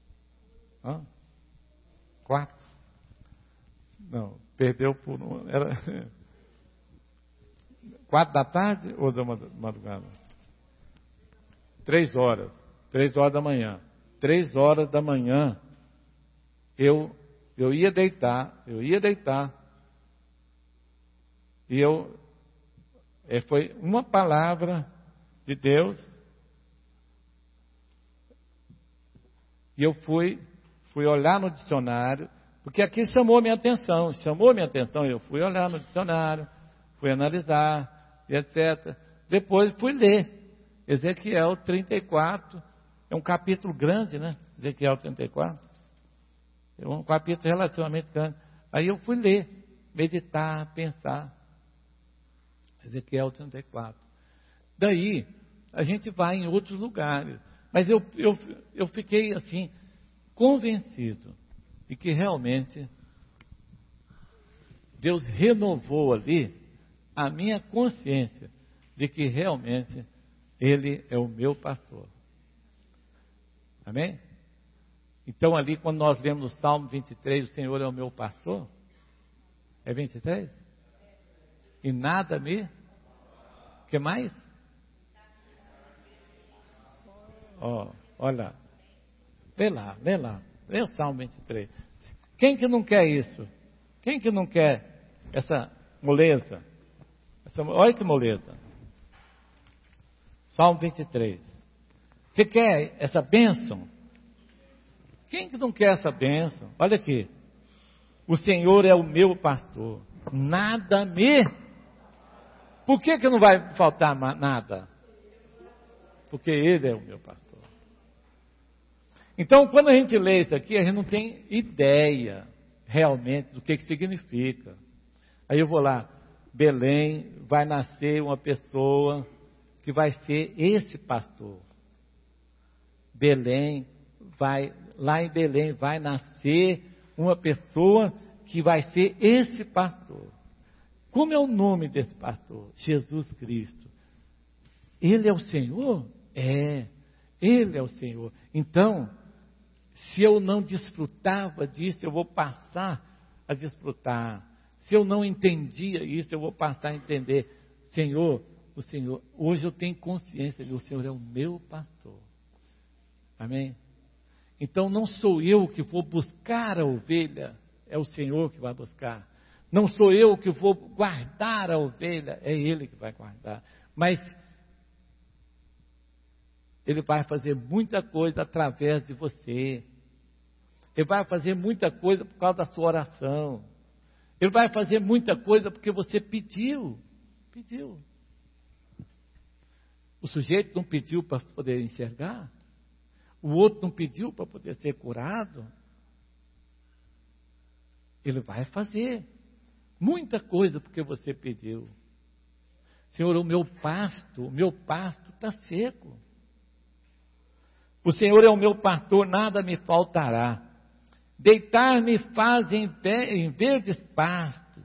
4? Não, perdeu por... Era 4 da tarde ou da madrugada? 3 horas. 3 horas da manhã. 3 horas da manhã, eu ia deitar. E foi uma palavra de Deus. E eu fui olhar no dicionário, porque aqui chamou minha atenção, eu fui olhar no dicionário, fui analisar, e etc. Depois fui ler, Ezequiel 34, é um capítulo grande, né? Ezequiel 34, é um capítulo relativamente grande. Aí eu fui ler, meditar, pensar, Ezequiel 34. Daí, a gente vai em outros lugares. Mas eu fiquei assim, convencido de que realmente Deus renovou ali a minha consciência de que realmente Ele é o meu pastor. Amém? Então ali quando nós lemos no Salmo 23, o Senhor é o meu pastor, é 23? E nada me... O que mais? Olha, lê lá, lê o Salmo 23. Quem que não quer isso? Quem que não quer essa moleza? Olha que moleza. Salmo 23. Você quer essa bênção? Quem que não quer essa bênção? Olha aqui. O Senhor é o meu pastor. Nada me... Por que não vai faltar nada? Porque Ele é o meu pastor. Então, quando a gente lê isso aqui, a gente não tem ideia realmente do que significa. Aí eu vou lá, Belém vai nascer uma pessoa que vai ser esse pastor. Lá em Belém vai nascer uma pessoa que vai ser esse pastor. Como é o nome desse pastor? Jesus Cristo. Ele é o Senhor? Ele é o Senhor. Então, se eu não desfrutava disso, eu vou passar a desfrutar. Se eu não entendia isso, eu vou passar a entender. Senhor, o Senhor, hoje eu tenho consciência de que o Senhor é o meu pastor. Amém? Então não sou eu que vou buscar a ovelha, é o Senhor que vai buscar. Não sou eu que vou guardar a ovelha, é Ele que vai guardar. Mas Ele vai fazer muita coisa através de você. Ele vai fazer muita coisa por causa da sua oração. Ele vai fazer muita coisa porque você pediu. O sujeito não pediu para poder enxergar. O outro não pediu para poder ser curado. Ele vai fazer muita coisa porque você pediu. Senhor, o meu pasto está seco. O Senhor é o meu pastor, nada me faltará. Deitar-me faz em verdes pastos.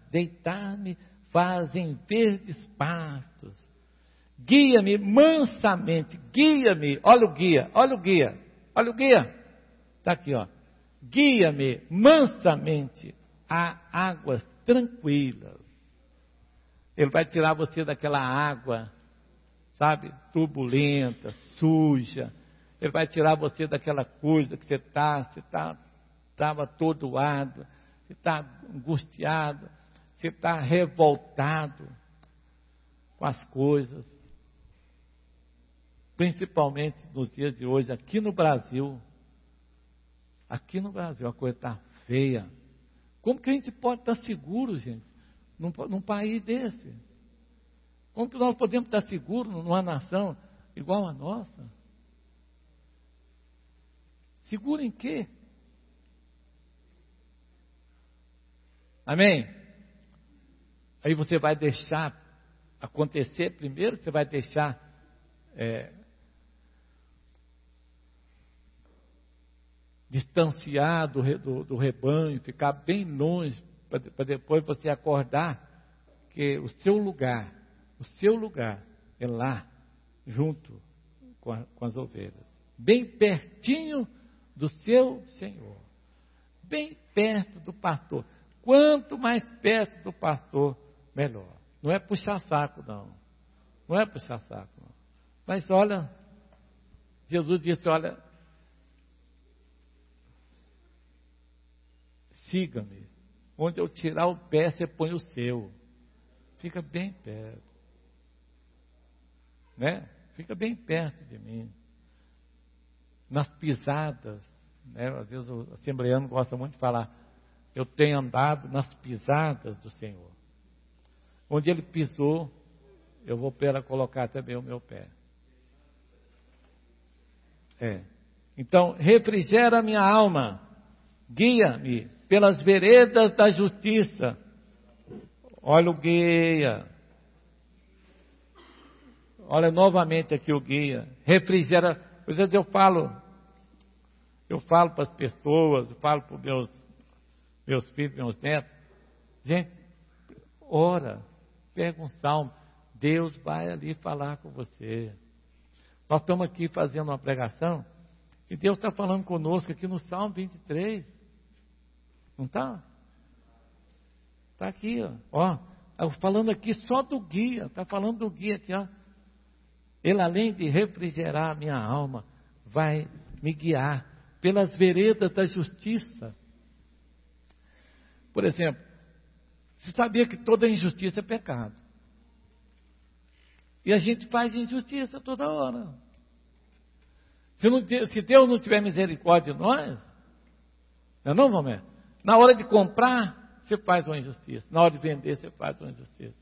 Guia-me mansamente. Guia-me. Olha o guia. Está aqui, ó. Guia-me mansamente a águas tranquilas. Ele vai tirar você daquela água, sabe, turbulenta, suja. Ele vai tirar você daquela coisa que você estava atordoado. você está angustiado, você está revoltado com as coisas, principalmente nos dias de hoje, aqui no Brasil, a coisa está feia. Como que a gente pode estar seguro, gente, num país desse? Como que nós podemos estar seguros numa nação igual a nossa? Seguro em quê? Amém? Aí você vai deixar acontecer primeiro, você vai deixar distanciar do rebanho, ficar bem longe, para depois você acordar que o seu lugar é lá, junto com as ovelhas, bem pertinho do seu Senhor, bem perto do pastor. Quanto mais perto do pastor, melhor. Não é puxar saco, não. Não é puxar saco, não. Mas olha, Jesus disse, olha, siga-me. Onde eu tirar o pé, você põe o seu. Fica bem perto. Né? Fica bem perto de mim. Nas pisadas, né? Às vezes o assembleano gosta muito de falar, eu tenho andado nas pisadas do Senhor. Onde Ele pisou, eu vou para colocar também o meu pé. Então, refrigera a minha alma, guia-me pelas veredas da justiça. Olha o guia. Olha novamente aqui o guia. Refrigera. Às vezes eu falo para as pessoas, eu falo para os meus filhos, meus netos. Gente, ora, pega um salmo. Deus vai ali falar com você. Nós estamos aqui fazendo uma pregação e Deus está falando conosco aqui no Salmo 23. Não está? Está aqui, ó. Falando aqui só do guia. Está falando do guia aqui, ó. Ele, além de refrigerar a minha alma, vai me guiar pelas veredas da justiça. Por exemplo, você sabia que toda injustiça é pecado? E a gente faz injustiça toda hora. Se Deus não tiver misericórdia de nós, não, Mamé? Na hora de comprar, você faz uma injustiça. Na hora de vender, você faz uma injustiça.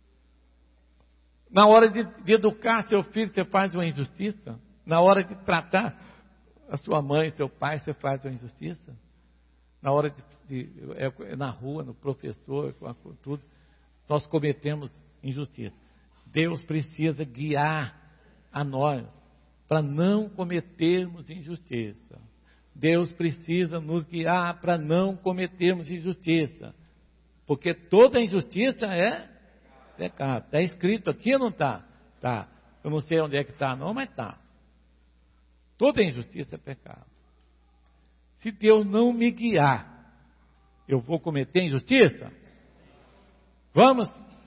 Na hora de educar seu filho, você faz uma injustiça. Na hora de tratar a sua mãe, seu pai, você faz uma injustiça. Na hora na rua, no professor, com tudo, nós cometemos injustiça. Deus precisa guiar a nós para não cometermos injustiça. Deus precisa nos guiar para não cometermos injustiça. Porque toda injustiça é pecado. Está escrito aqui ou não está? Está. Eu não sei onde é que está não, mas está. Toda injustiça é pecado. Se Deus não me guiar, eu vou cometer injustiça? Vamos?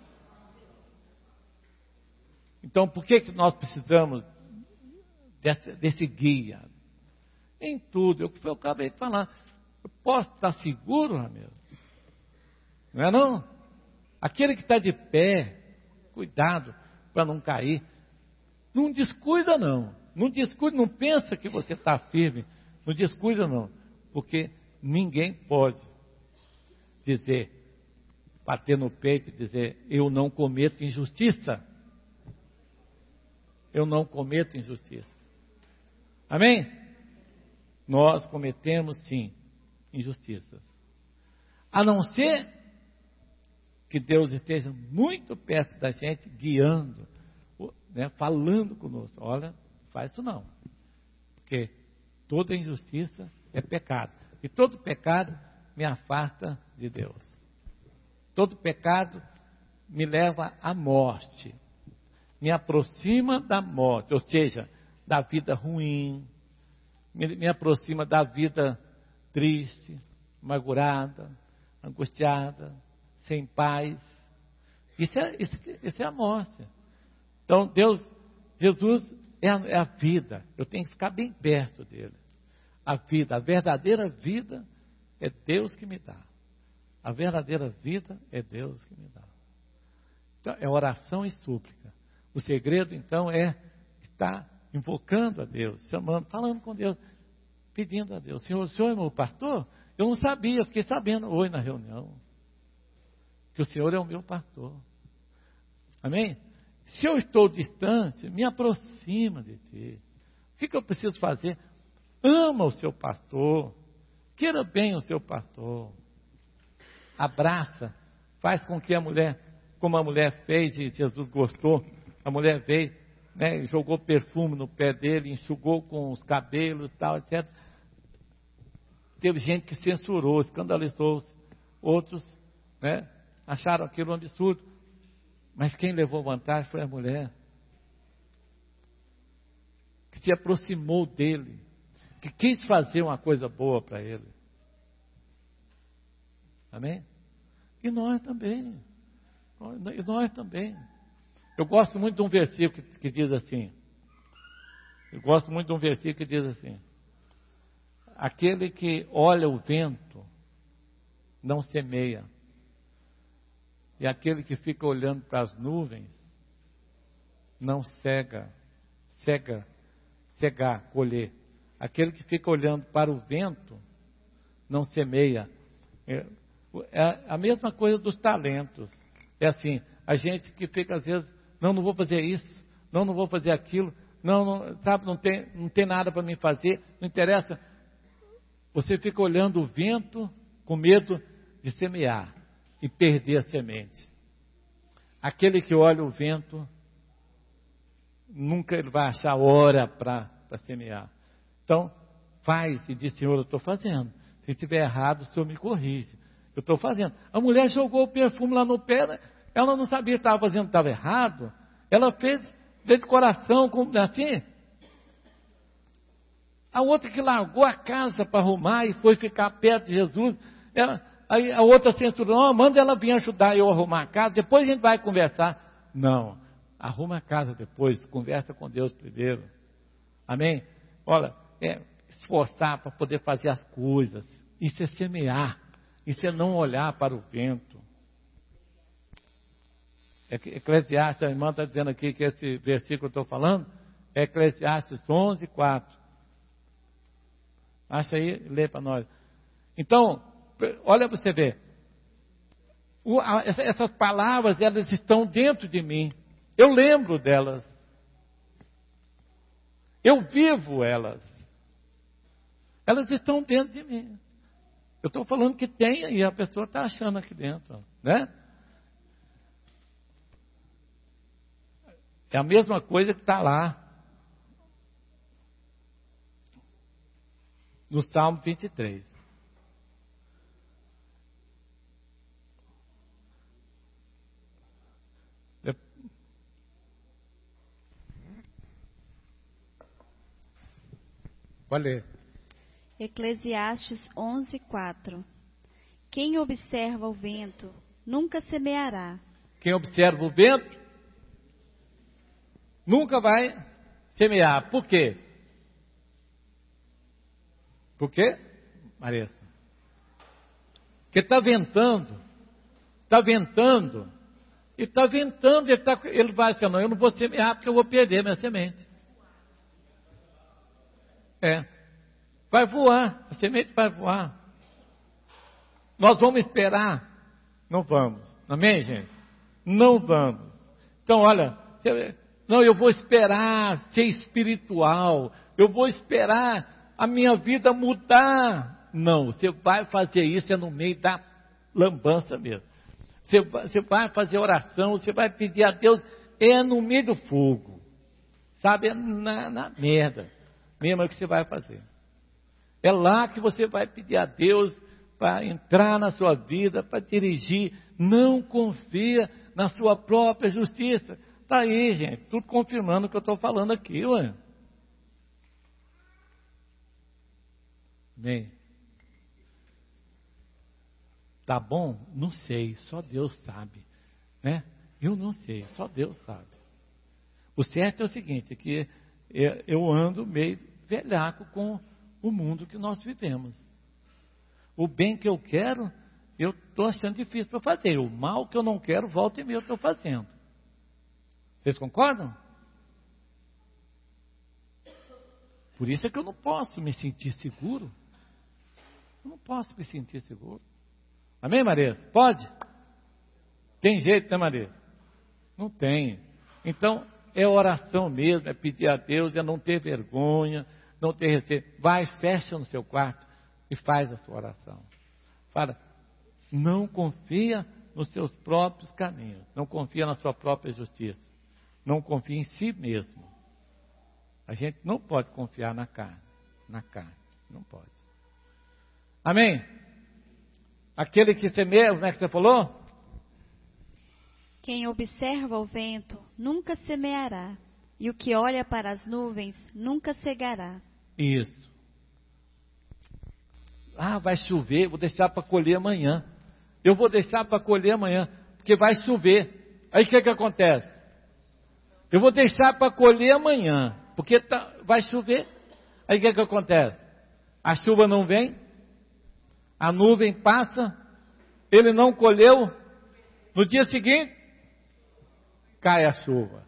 Então, por que nós precisamos desse guia? Em tudo, eu acabei de falar. Eu posso estar seguro, Ramiro? Não é não? Aquele que está de pé, cuidado para não cair. Não descuida não. Não descuida, não pensa que você está firme. Não descuida não. Porque ninguém pode dizer, bater no peito e dizer, eu não cometo injustiça. Eu não cometo injustiça. Amém? Nós cometemos sim injustiças. A não ser que Deus esteja muito perto da gente, guiando, né, falando conosco. Olha, faz isso não. Porque toda injustiça é pecado. E todo pecado me afasta de Deus. Todo pecado me leva à morte. Me aproxima da morte, ou seja, da vida ruim, me aproxima da vida triste, amargurada, angustiada, sem paz. Isso é a morte. Então, Jesus é a vida. Eu tenho que ficar bem perto dele. A vida, a verdadeira vida é Deus que me dá. A verdadeira vida é Deus que me dá. Então, é oração e súplica. O segredo, então, é estar invocando a Deus, chamando, falando com Deus, pedindo a Deus. Senhor, o Senhor é meu pastor? Eu não sabia, fiquei sabendo hoje na reunião, que o Senhor é o meu pastor. Amém? Se eu estou distante, me aproxima de Ti. O que eu preciso fazer? Ama o seu pastor. Queira bem o seu pastor. Abraça. Faz com que a mulher, como a mulher fez e Jesus gostou, a mulher veio, né, jogou perfume no pé dele, enxugou com os cabelos, tal, etc. Teve gente que censurou, escandalizou-se. Outros, né, acharam aquilo um absurdo. Mas quem levou vantagem foi a mulher, que se aproximou dele, que quis fazer uma coisa boa para ele. Amém? E nós também. E nós também. Eu gosto muito de um versículo que diz assim. Aquele que olha o vento não semeia. E aquele que fica olhando para as nuvens não colher. Aquele que fica olhando para o vento não semeia. É a mesma coisa dos talentos. É assim, a gente que fica às vezes, não vou fazer isso, não vou fazer aquilo, sabe, não tem nada para mim fazer, não interessa. Você fica olhando o vento com medo de semear e perder a semente. Aquele que olha o vento, nunca ele vai achar hora para semear. Então, faz e diz, Senhor, eu estou fazendo. Se estiver errado, o Senhor me corrige. Eu estou fazendo. A mulher jogou o perfume lá no pé, ela não sabia que estava fazendo, estava errado. Ela fez de coração, assim. A outra que largou a casa para arrumar e foi ficar perto de Jesus, aí a outra censurou, manda ela vir ajudar eu a arrumar a casa, depois a gente vai conversar. Não, arruma a casa depois, conversa com Deus primeiro. Amém? Olha, esforçar para poder fazer as coisas, isso é semear, isso é não olhar para o vento. Eclesiastes, a irmã está dizendo aqui que esse versículo que eu estou falando, é Eclesiastes 11, 4. Acha aí, lê para nós. Então, olha para você ver. Essas palavras, elas estão dentro de mim. Eu lembro delas. Eu vivo elas. Elas estão dentro de mim. Eu estou falando que tem e a pessoa está achando aqui dentro, né? É a mesma coisa que está lá no Salmo 23. Pode ler. Eclesiastes 11, 4. Quem observa o vento nunca semeará. Quem observa o vento nunca vai semear. Por quê? Por quê, Marisa? Porque está ventando, ele vai dizer, não, eu não vou semear porque eu vou perder minha semente. Vai voar, a semente vai voar. Nós vamos esperar? Não vamos. Amém, gente? Não vamos. Então, olha, não, eu vou esperar ser espiritual, eu vou esperar a minha vida mudar. Não, você vai fazer isso no meio da lambança mesmo. Você vai fazer oração, você vai pedir a Deus, no meio do fogo. Sabe, na merda mesmo é o que você vai fazer. É lá que você vai pedir a Deus para entrar na sua vida, para dirigir. Não confia na sua própria justiça. Está aí, gente, tudo confirmando o que eu estou falando aqui, ué. Bem, tá bom? Não sei, só Deus sabe, né? Eu não sei, só Deus sabe. O certo é o seguinte, é que eu ando meio velhaco com o mundo que nós vivemos. O bem que eu quero, eu estou achando difícil para fazer. O mal que eu não quero, volta e meia eu estou fazendo. Vocês concordam? Por isso é que eu não posso me sentir seguro. Eu não posso me sentir seguro. Amém, Marisa? Pode? Tem jeito, né, Marisa? Não tem. Então, é oração mesmo, é pedir a Deus, é não ter vergonha, não ter receio. Vai, fecha no seu quarto e faz a sua oração. Fala, não confia nos seus próprios caminhos, não confia na sua própria justiça, não confia em si mesmo. A gente não pode confiar na carne, não pode. Amém? Aquele que semeia, como é que você falou? Quem observa o vento nunca semeará, e o que olha para as nuvens nunca cegará. Isso. Ah, vai chover, vou deixar para colher amanhã. Eu vou deixar para colher amanhã, porque vai chover. Aí o que acontece? Eu vou deixar para colher amanhã, porque vai chover. Aí o que acontece? A chuva não vem, a nuvem passa, ele não colheu, no dia seguinte, cai a chuva.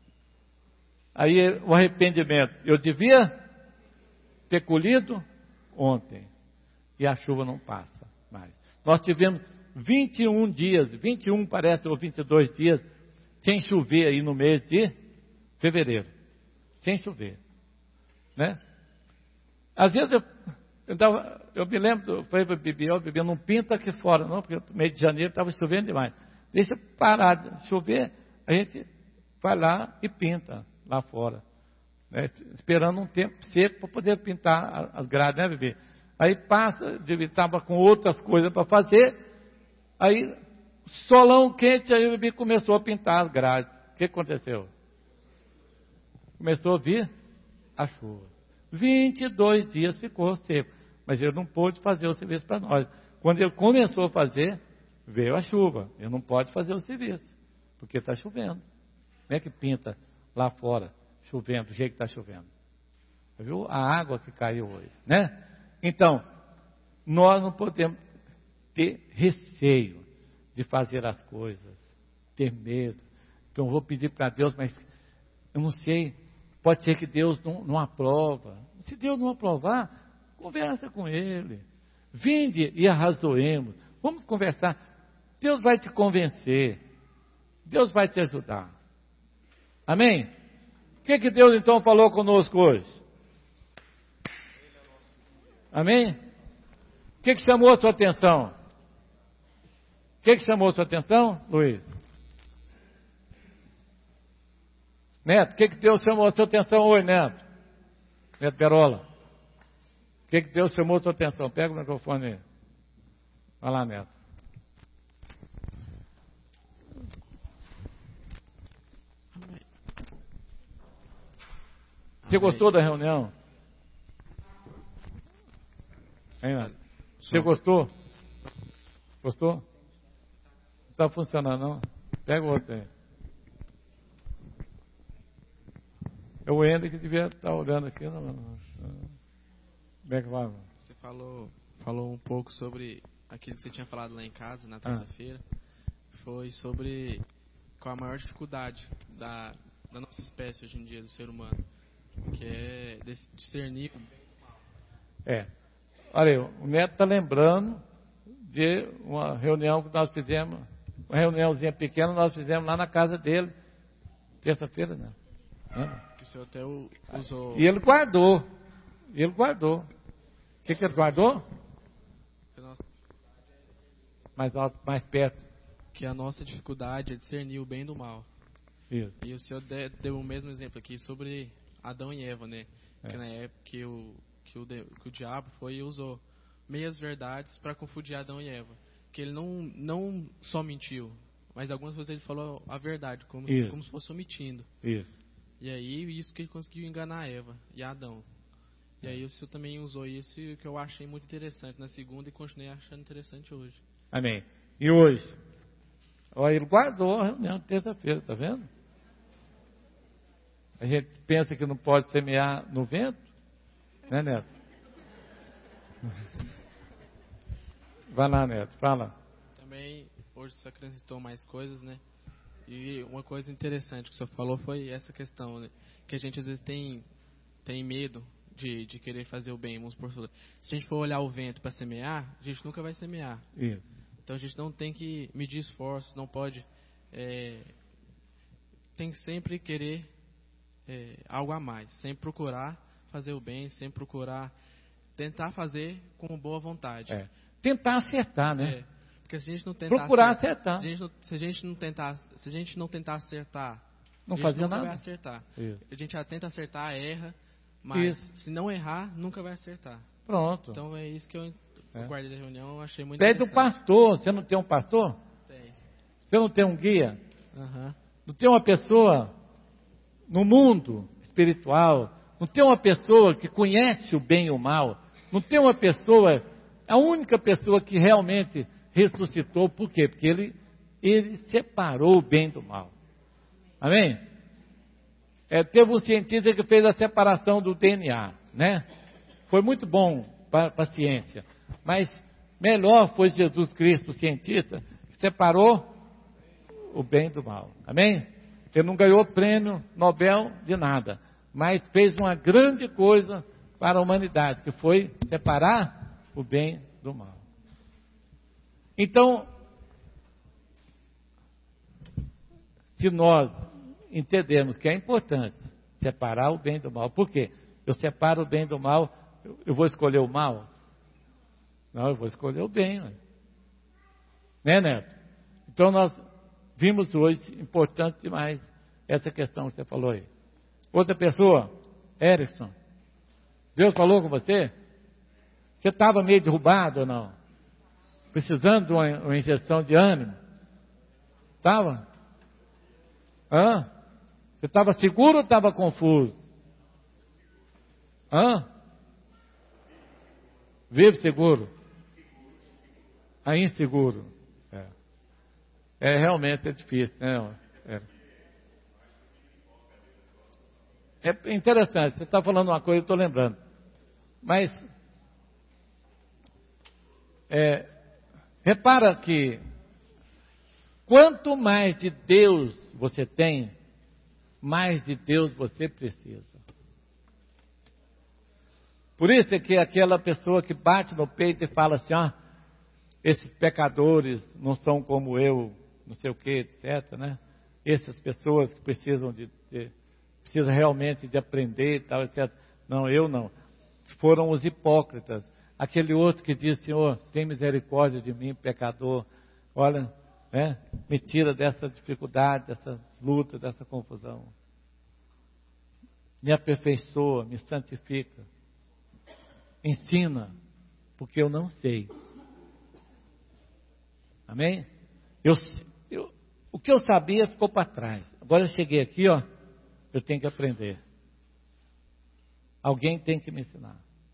Aí o arrependimento, eu devia ter colhido ontem, e a chuva não passa mais. Nós tivemos 21 dias, 21 parece, ou 22 dias, sem chover aí no mês de fevereiro. Sem chover. Né? Às vezes eu me lembro, eu fui beber, eu bebia num pinto aqui fora, não, porque no mês de janeiro estava chovendo demais. Deixa parar de chover, a gente vai lá e pinta lá fora. Né? Esperando um tempo seco para poder pintar as grades, né, bebê? Aí passa, estava com outras coisas para fazer, aí solão quente, aí o bebê começou a pintar as grades. O que aconteceu? Começou a vir a chuva. 22 dias ficou seco, mas ele não pôde fazer o serviço para nós. Quando ele começou a fazer, veio a chuva. Ele não pode fazer o serviço, porque está chovendo. Como é que pinta lá fora, chovendo, do jeito que está chovendo? Viu a água que caiu hoje, né? Então, nós não podemos ter receio de fazer as coisas, ter medo. Então, eu vou pedir para Deus, mas eu não sei, pode ser que Deus não aprova. Se Deus não aprovar, conversa com Ele. Vinde e arrazoemos. Vamos conversar. Deus vai te convencer. Deus vai te ajudar. Amém? O que Deus então falou conosco hoje? Amém? O que chamou a sua atenção? O que chamou a sua atenção, Luiz? Neto, o que Deus chamou a sua atenção hoje, Neto? Neto Perola. O que Deus chamou a sua atenção? Pega o microfone aí. Vai lá, Neto. Você gostou da reunião? Hein, Neto? Você gostou? Gostou? Não está funcionando, não? Pega o outro aí. É o Ender que devia estar olhando aqui. Como é que vai? Você falou um pouco sobre aquilo que você tinha falado lá em casa, na terça-feira. Foi sobre qual a maior dificuldade da nossa espécie hoje em dia, do ser humano. Que é discernir. Olha, o Neto está lembrando de uma reunião que nós fizemos, uma reuniãozinha pequena nós fizemos lá na casa dele, terça-feira, né? Que o senhor até usou. E ele guardou. O que ele guardou? Mais perto. Que a nossa dificuldade é discernir o bem do mal. Isso. E o senhor deu o mesmo exemplo aqui sobre Adão e Eva, né? Que na época que o diabo foi e usou meias verdades para confundir Adão e Eva. Que ele não só mentiu, mas algumas vezes ele falou a verdade, como se fosse omitindo. Isso. E aí, isso que ele conseguiu enganar Eva e Adão. E aí, o senhor também usou isso, que eu achei muito interessante na segunda e continuei achando interessante hoje. Amém. E hoje? Olha, ele guardou a reunião de terça-feira, tá vendo? A gente pensa que não pode semear no vento, né, Neto? Vai lá, Neto, fala. também, hoje você acrescentou mais coisas, né? E uma coisa interessante que o senhor falou foi essa questão, né? Que a gente às vezes tem medo de querer fazer o bem. Vamos supor, se a gente for olhar o vento para semear, a gente nunca vai semear. Isso. Então a gente não tem que medir esforços, não pode... tem que sempre querer algo a mais. Sempre procurar fazer o bem, sempre procurar tentar fazer com boa vontade. Tentar acertar, né? Porque se a gente não tentar procurar acertar. Se a gente não tentar acertar, não a gente fazer nunca nada. vai acertar. Isso. A gente já tenta acertar, erra, mas se não errar, nunca vai acertar. Pronto. Então é isso que eu guardei da reunião, eu achei muito Pede o pastor. Você não tem um pastor? Tem. Você não tem um guia? Uhum. Não tem uma pessoa no mundo espiritual? Não tem uma pessoa que conhece o bem e o mal? Não tem uma pessoa, a única pessoa que realmente ressuscitou, por quê? Porque ele separou o bem do mal. Amém? Teve um cientista que fez a separação do DNA, né? Foi muito bom para a ciência, mas melhor foi Jesus Cristo, o cientista, que separou o bem do mal. Amém? Ele não ganhou prêmio Nobel de nada, mas fez uma grande coisa para a humanidade, que foi separar o bem do mal. Então, se nós entendermos que é importante separar o bem do mal, por quê? Eu separo o bem do mal, eu vou escolher o mal? Não, eu vou escolher o bem. Né, Neto? Então nós vimos hoje, importante demais, essa questão que você falou aí. Outra pessoa, Erickson, Deus falou com você? Você estava meio derrubado ou não? Precisando de uma injeção de ânimo? Estava? Você estava seguro ou estava confuso? Vive seguro? Inseguro. Realmente é difícil, né? É interessante, você está falando uma coisa, eu estou lembrando. Mas, repara que, quanto mais de Deus você tem, mais de Deus você precisa. Por isso é que aquela pessoa que bate no peito e fala assim, esses pecadores não são como eu, não sei o que, etc., né? Essas pessoas que precisam precisam realmente de aprender e tal, etc. Não, eu não. Foram os hipócritas. Aquele outro que diz, Senhor, tem misericórdia de mim, pecador. Olha, me tira dessa dificuldade, dessa luta, dessa confusão. Me aperfeiçoa, me santifica. Ensina, porque eu não sei. Amém? O que eu sabia ficou para trás. Agora eu cheguei aqui, eu tenho que aprender. Alguém tem que me ensinar.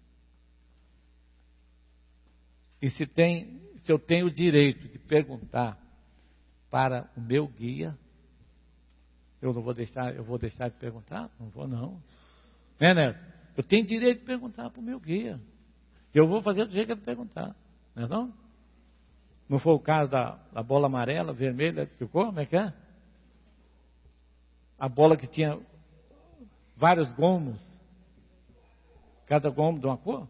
E se eu tenho o direito de perguntar para o meu guia, eu vou deixar de perguntar? Não vou, não. Né, Neto? Eu tenho direito de perguntar para o meu guia. Eu vou fazer do jeito que ele perguntar. Não é não? Não foi o caso da bola amarela, vermelha, ficou? Como é que é? A bola que tinha vários gomos. Cada gomo de uma cor.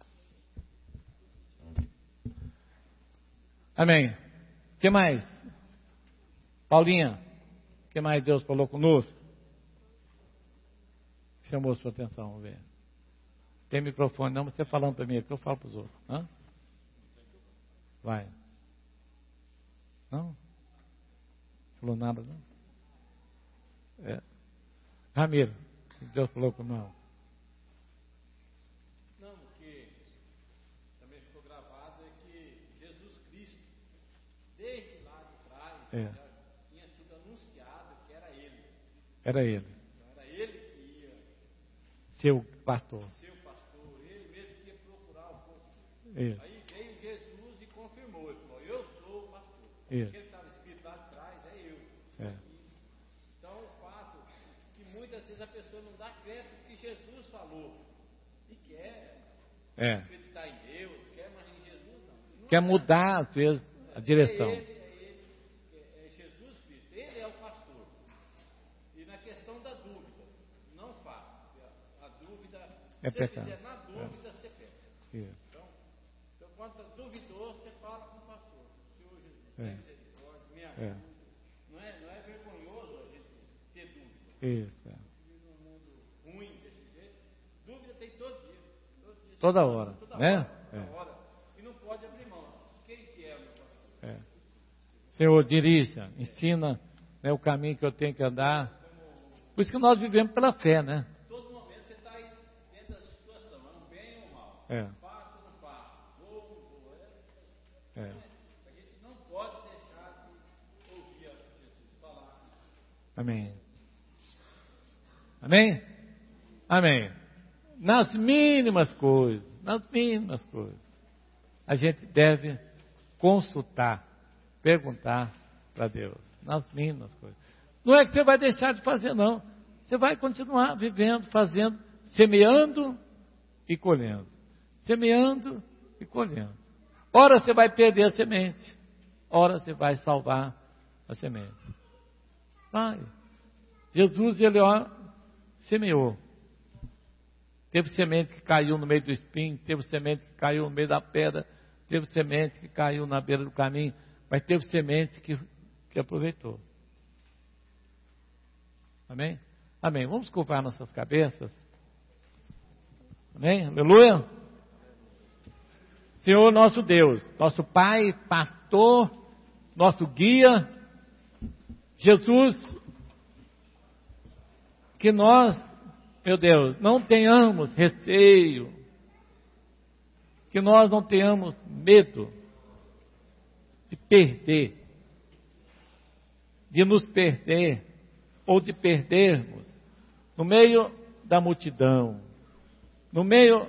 Amém. O que mais? Paulinha, o que mais Deus falou conosco? Chamou sua atenção, vamos ver. Tem microfone, não, você falando para mim, que eu falo para os outros. Vai. Não? Falou nada, não? Ramiro, o que Deus falou com o irmão? Não, o que também ficou gravado é que Jesus Cristo, desde lá de trás, já tinha sido anunciado que era Ele. Era Ele. Era Ele que ia ser o pastor. Ele mesmo que ia procurar o povo. Isso. Aí veio Jesus e confirmou, ele falou, eu sou o pastor. Isso. O que estava escrito lá de trás é eu. Então o fato que muitas vezes a pessoa não dá crédito que Jesus falou. E quer acreditar em Deus, quer, mas em Jesus não. Quer mudar, às vezes, a direção. É Jesus Cristo, Ele é o pastor. E na questão da dúvida, não faça. A dúvida, É se você pecado. fizer na dúvida, você peca. Isso. Então, quando está duvidoso, você fala com o pastor. Senhor Jesus, É. tem misericórdia, me ajuda. É. Não é vergonhoso a gente ter dúvida. Isso. Vive num mundo ruim desse jeito. Dúvida tem todo dia. Toda hora, Toda né? hora, toda hora. E não pode abrir mão. Quem que é o meu pastor? É. Senhor, dirija, ensina, né, o caminho que eu tenho que andar. Por isso que nós vivemos pela fé, né? Todo momento você está aí dentro da situação, ando bem ou mal. É. Faço ou não faço. Vou ou não vou. É. A gente não pode deixar de ouvir Jesus falar. Amém. Amém? Amém. Nas mínimas coisas, a gente deve consultar, perguntar para Deus. Nas mínimas coisas. Não é que você vai deixar de fazer, não. Você vai continuar vivendo, fazendo, semeando e colhendo. Semeando e colhendo. Ora você vai perder a semente, ora você vai salvar a semente. Vai. Jesus, ele semeou. Teve semente que caiu no meio do espinho, teve semente que caiu no meio da pedra, teve semente que caiu na beira do caminho, mas teve semente que aproveitou. Amém? Amém. Vamos curvar nossas cabeças. Amém? Aleluia. Senhor nosso Deus, nosso Pai, pastor, nosso guia, Jesus, que nós, meu Deus, não tenhamos receio, que nós não tenhamos medo de perder, de nos perder, ou de perdermos no meio da multidão, no meio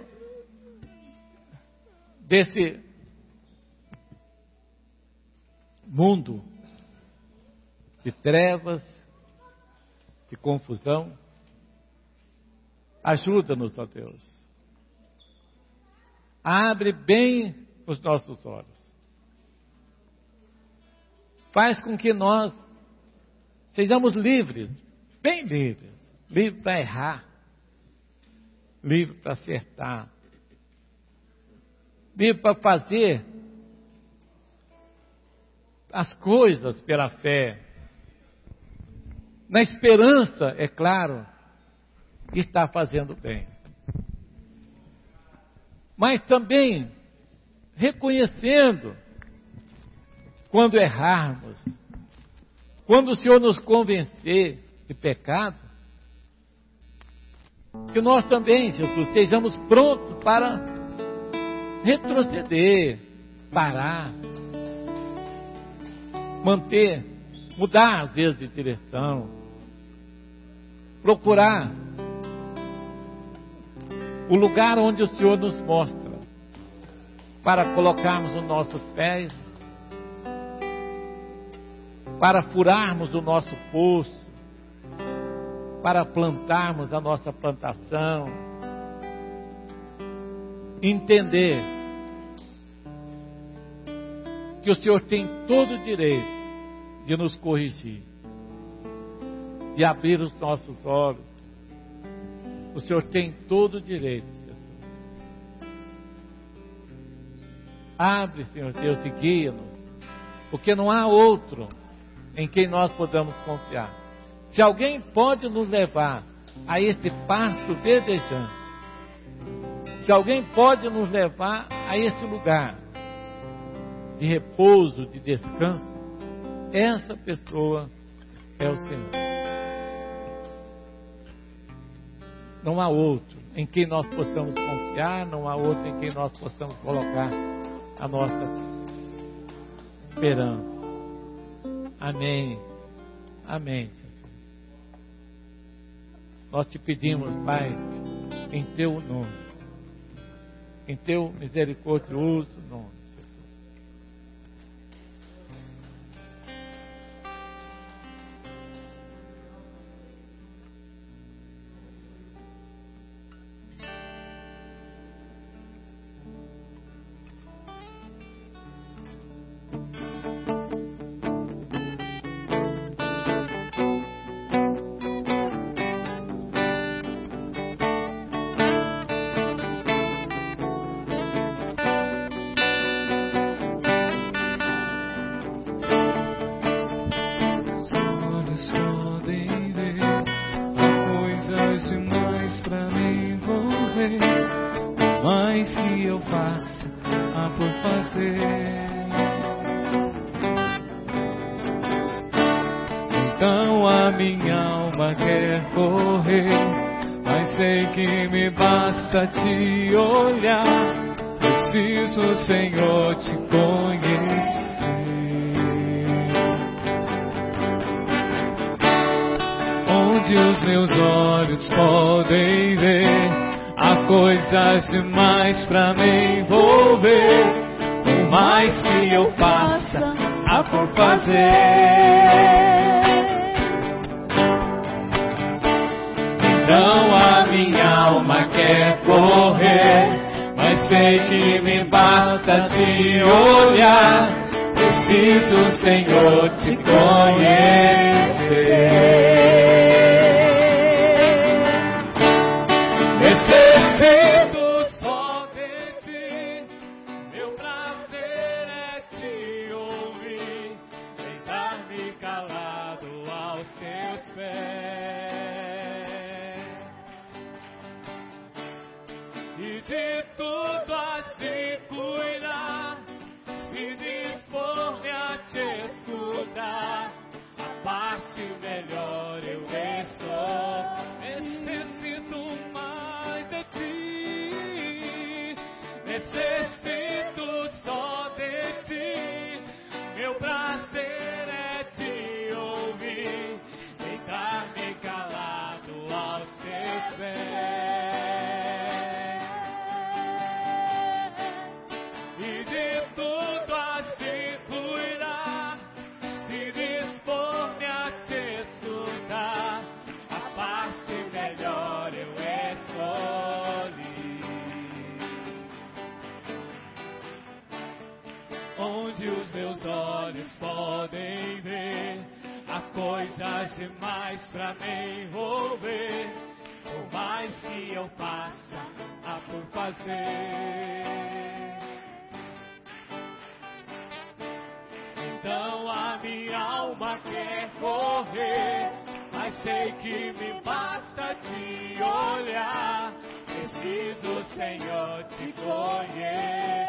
desse mundo de trevas, de confusão. Ajuda-nos, ó Deus. Abre bem os nossos olhos. Faz com que nós sejamos livres, bem livres. Livre para errar, livre para acertar, livre para fazer as coisas pela fé, na esperança, é claro, que está fazendo bem, mas também reconhecendo quando errarmos, quando o Senhor nos convencer de pecado, que nós também, Jesus, estejamos prontos para retroceder, parar, manter, mudar às vezes de direção, procurar o lugar onde o Senhor nos mostra, para colocarmos os nossos pés, para furarmos o nosso poço, para plantarmos a nossa plantação, entender que o Senhor tem todo o direito de nos corrigir, de abrir os nossos olhos. O Senhor tem todo o direito, Jesus. Abre, Senhor Deus, e guia-nos, porque não há outro em quem nós podamos confiar. Se alguém pode nos levar a esse pasto verdejante, se alguém pode nos levar a esse lugar de repouso, de descanso, essa pessoa é o Senhor. Não há outro em quem nós possamos confiar, não há outro em quem nós possamos colocar a nossa esperança. Amém. Amém, Jesus. Nós te pedimos, Pai, em teu nome, em teu misericordioso nome, Jesus. faça, há por fazer. Então a minha alma quer correr, mas sei que me basta te olhar. Preciso, Senhor, te conhecer. Onde os meus olhos podem ver, há coisas demais pra me envolver. Por mais que eu faça, há por fazer. Então a minha alma quer correr, mas sei que me basta te olhar. Preciso, Senhor, te conhecer. Necessito só de ti, meu prazer é te ouvir, deitar-me calado aos teus pés. E de tudo has de cuidar, se dispor-me a te escutar, a parte melhor eu estou. Necessito mais de ti, necessito só de ti, meu prazer é te ouvir, deitar-me calado aos teus pés. E de tudo has de cuidar, se dispor-me a te escutar, a parte melhor eu escolhi. Onde os meus olhos podem ver, há coisas demais pra me envolver. Por mais que eu faça, há por fazer. Então a minha alma quer correr, mas sei que me basta te olhar. Preciso, Senhor, te conhecer.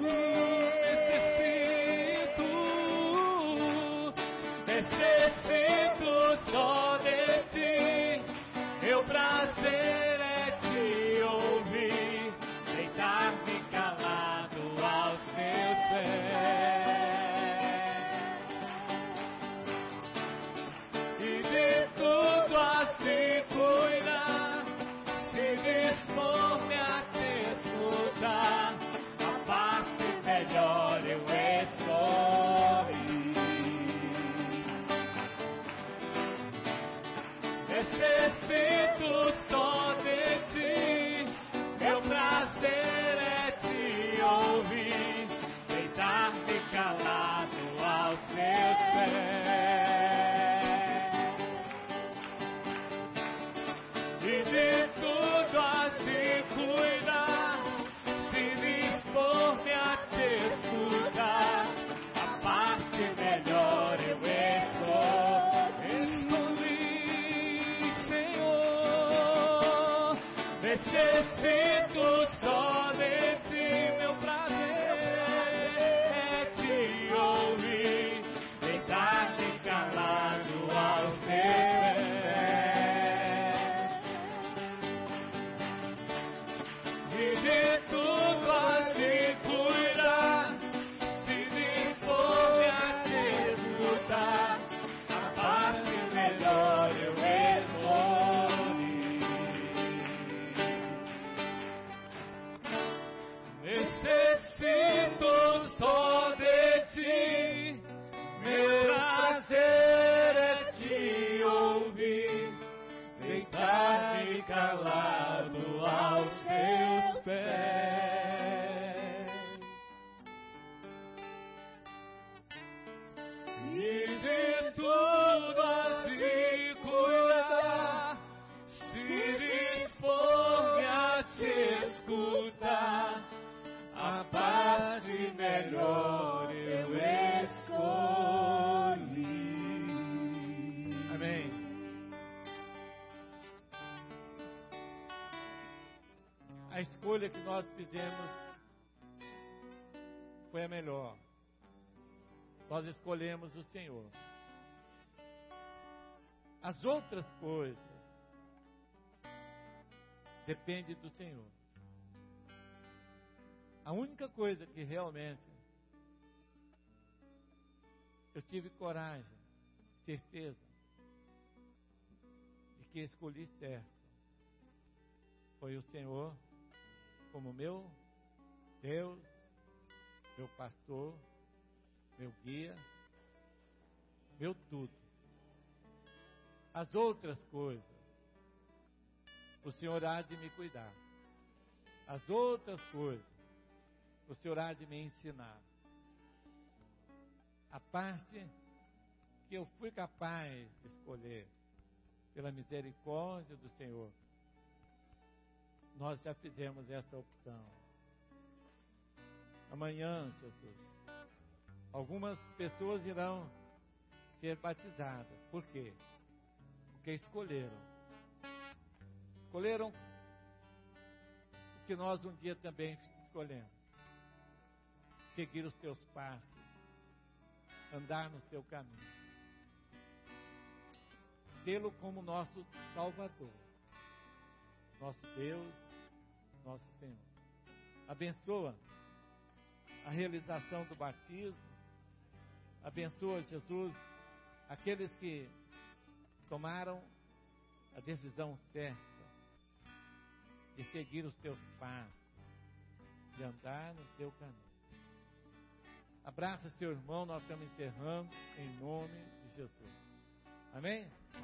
Necessito só de ti, meu prazer é te ouvir, deitar-me calado aos teus pés. E de tudo has de cuidar, se dispor-me a te escutar, a parte melhor eu escolhi. Necessito só de ti, meu prazer é te ouvir, deitar-me calado aos teus pés. E de tudo has de cuidar, se dispor-me a te escutar, a parte melhor eu escolhi, Senhor. Necessito só de ti, meu prazer é te ouvir, deitar-me calado aos teus pés. E de tudo has de cuidar, se dispor-me a te escutar, a parte melhor eu escolhi. Necessito só de ti, meu prazer é te ouvir, deitar-me calado aos teus pés. E de tudo has de cuidar, se dispor-me a te escutar, a parte melhor eu escolhi. Amém. A escolha que nós fizemos foi a melhor. Nós escolhemos o Senhor. As outras coisas dependem do Senhor. A única coisa que realmente eu tive coragem, certeza, de que escolhi certo, foi o Senhor como meu Deus, meu pastor, meu guia, meu tudo. As outras coisas, o Senhor há de me cuidar. As outras coisas, o Senhor há de me ensinar. A parte que eu fui capaz de escolher, pela misericórdia do Senhor, nós já fizemos essa opção. Amanhã, Jesus, algumas pessoas irão ser batizadas. Por quê? Porque escolheram o que nós um dia também escolhemos: seguir os teus passos, andar no teu caminho, tê-lo como nosso Salvador, nosso Deus, nosso Senhor. Abençoa a realização do batismo. Abençoa, Jesus, aqueles que tomaram a decisão certa de seguir os teus passos, de andar no teu caminho. Abraça seu irmão, nós estamos encerrando em nome de Jesus. Amém?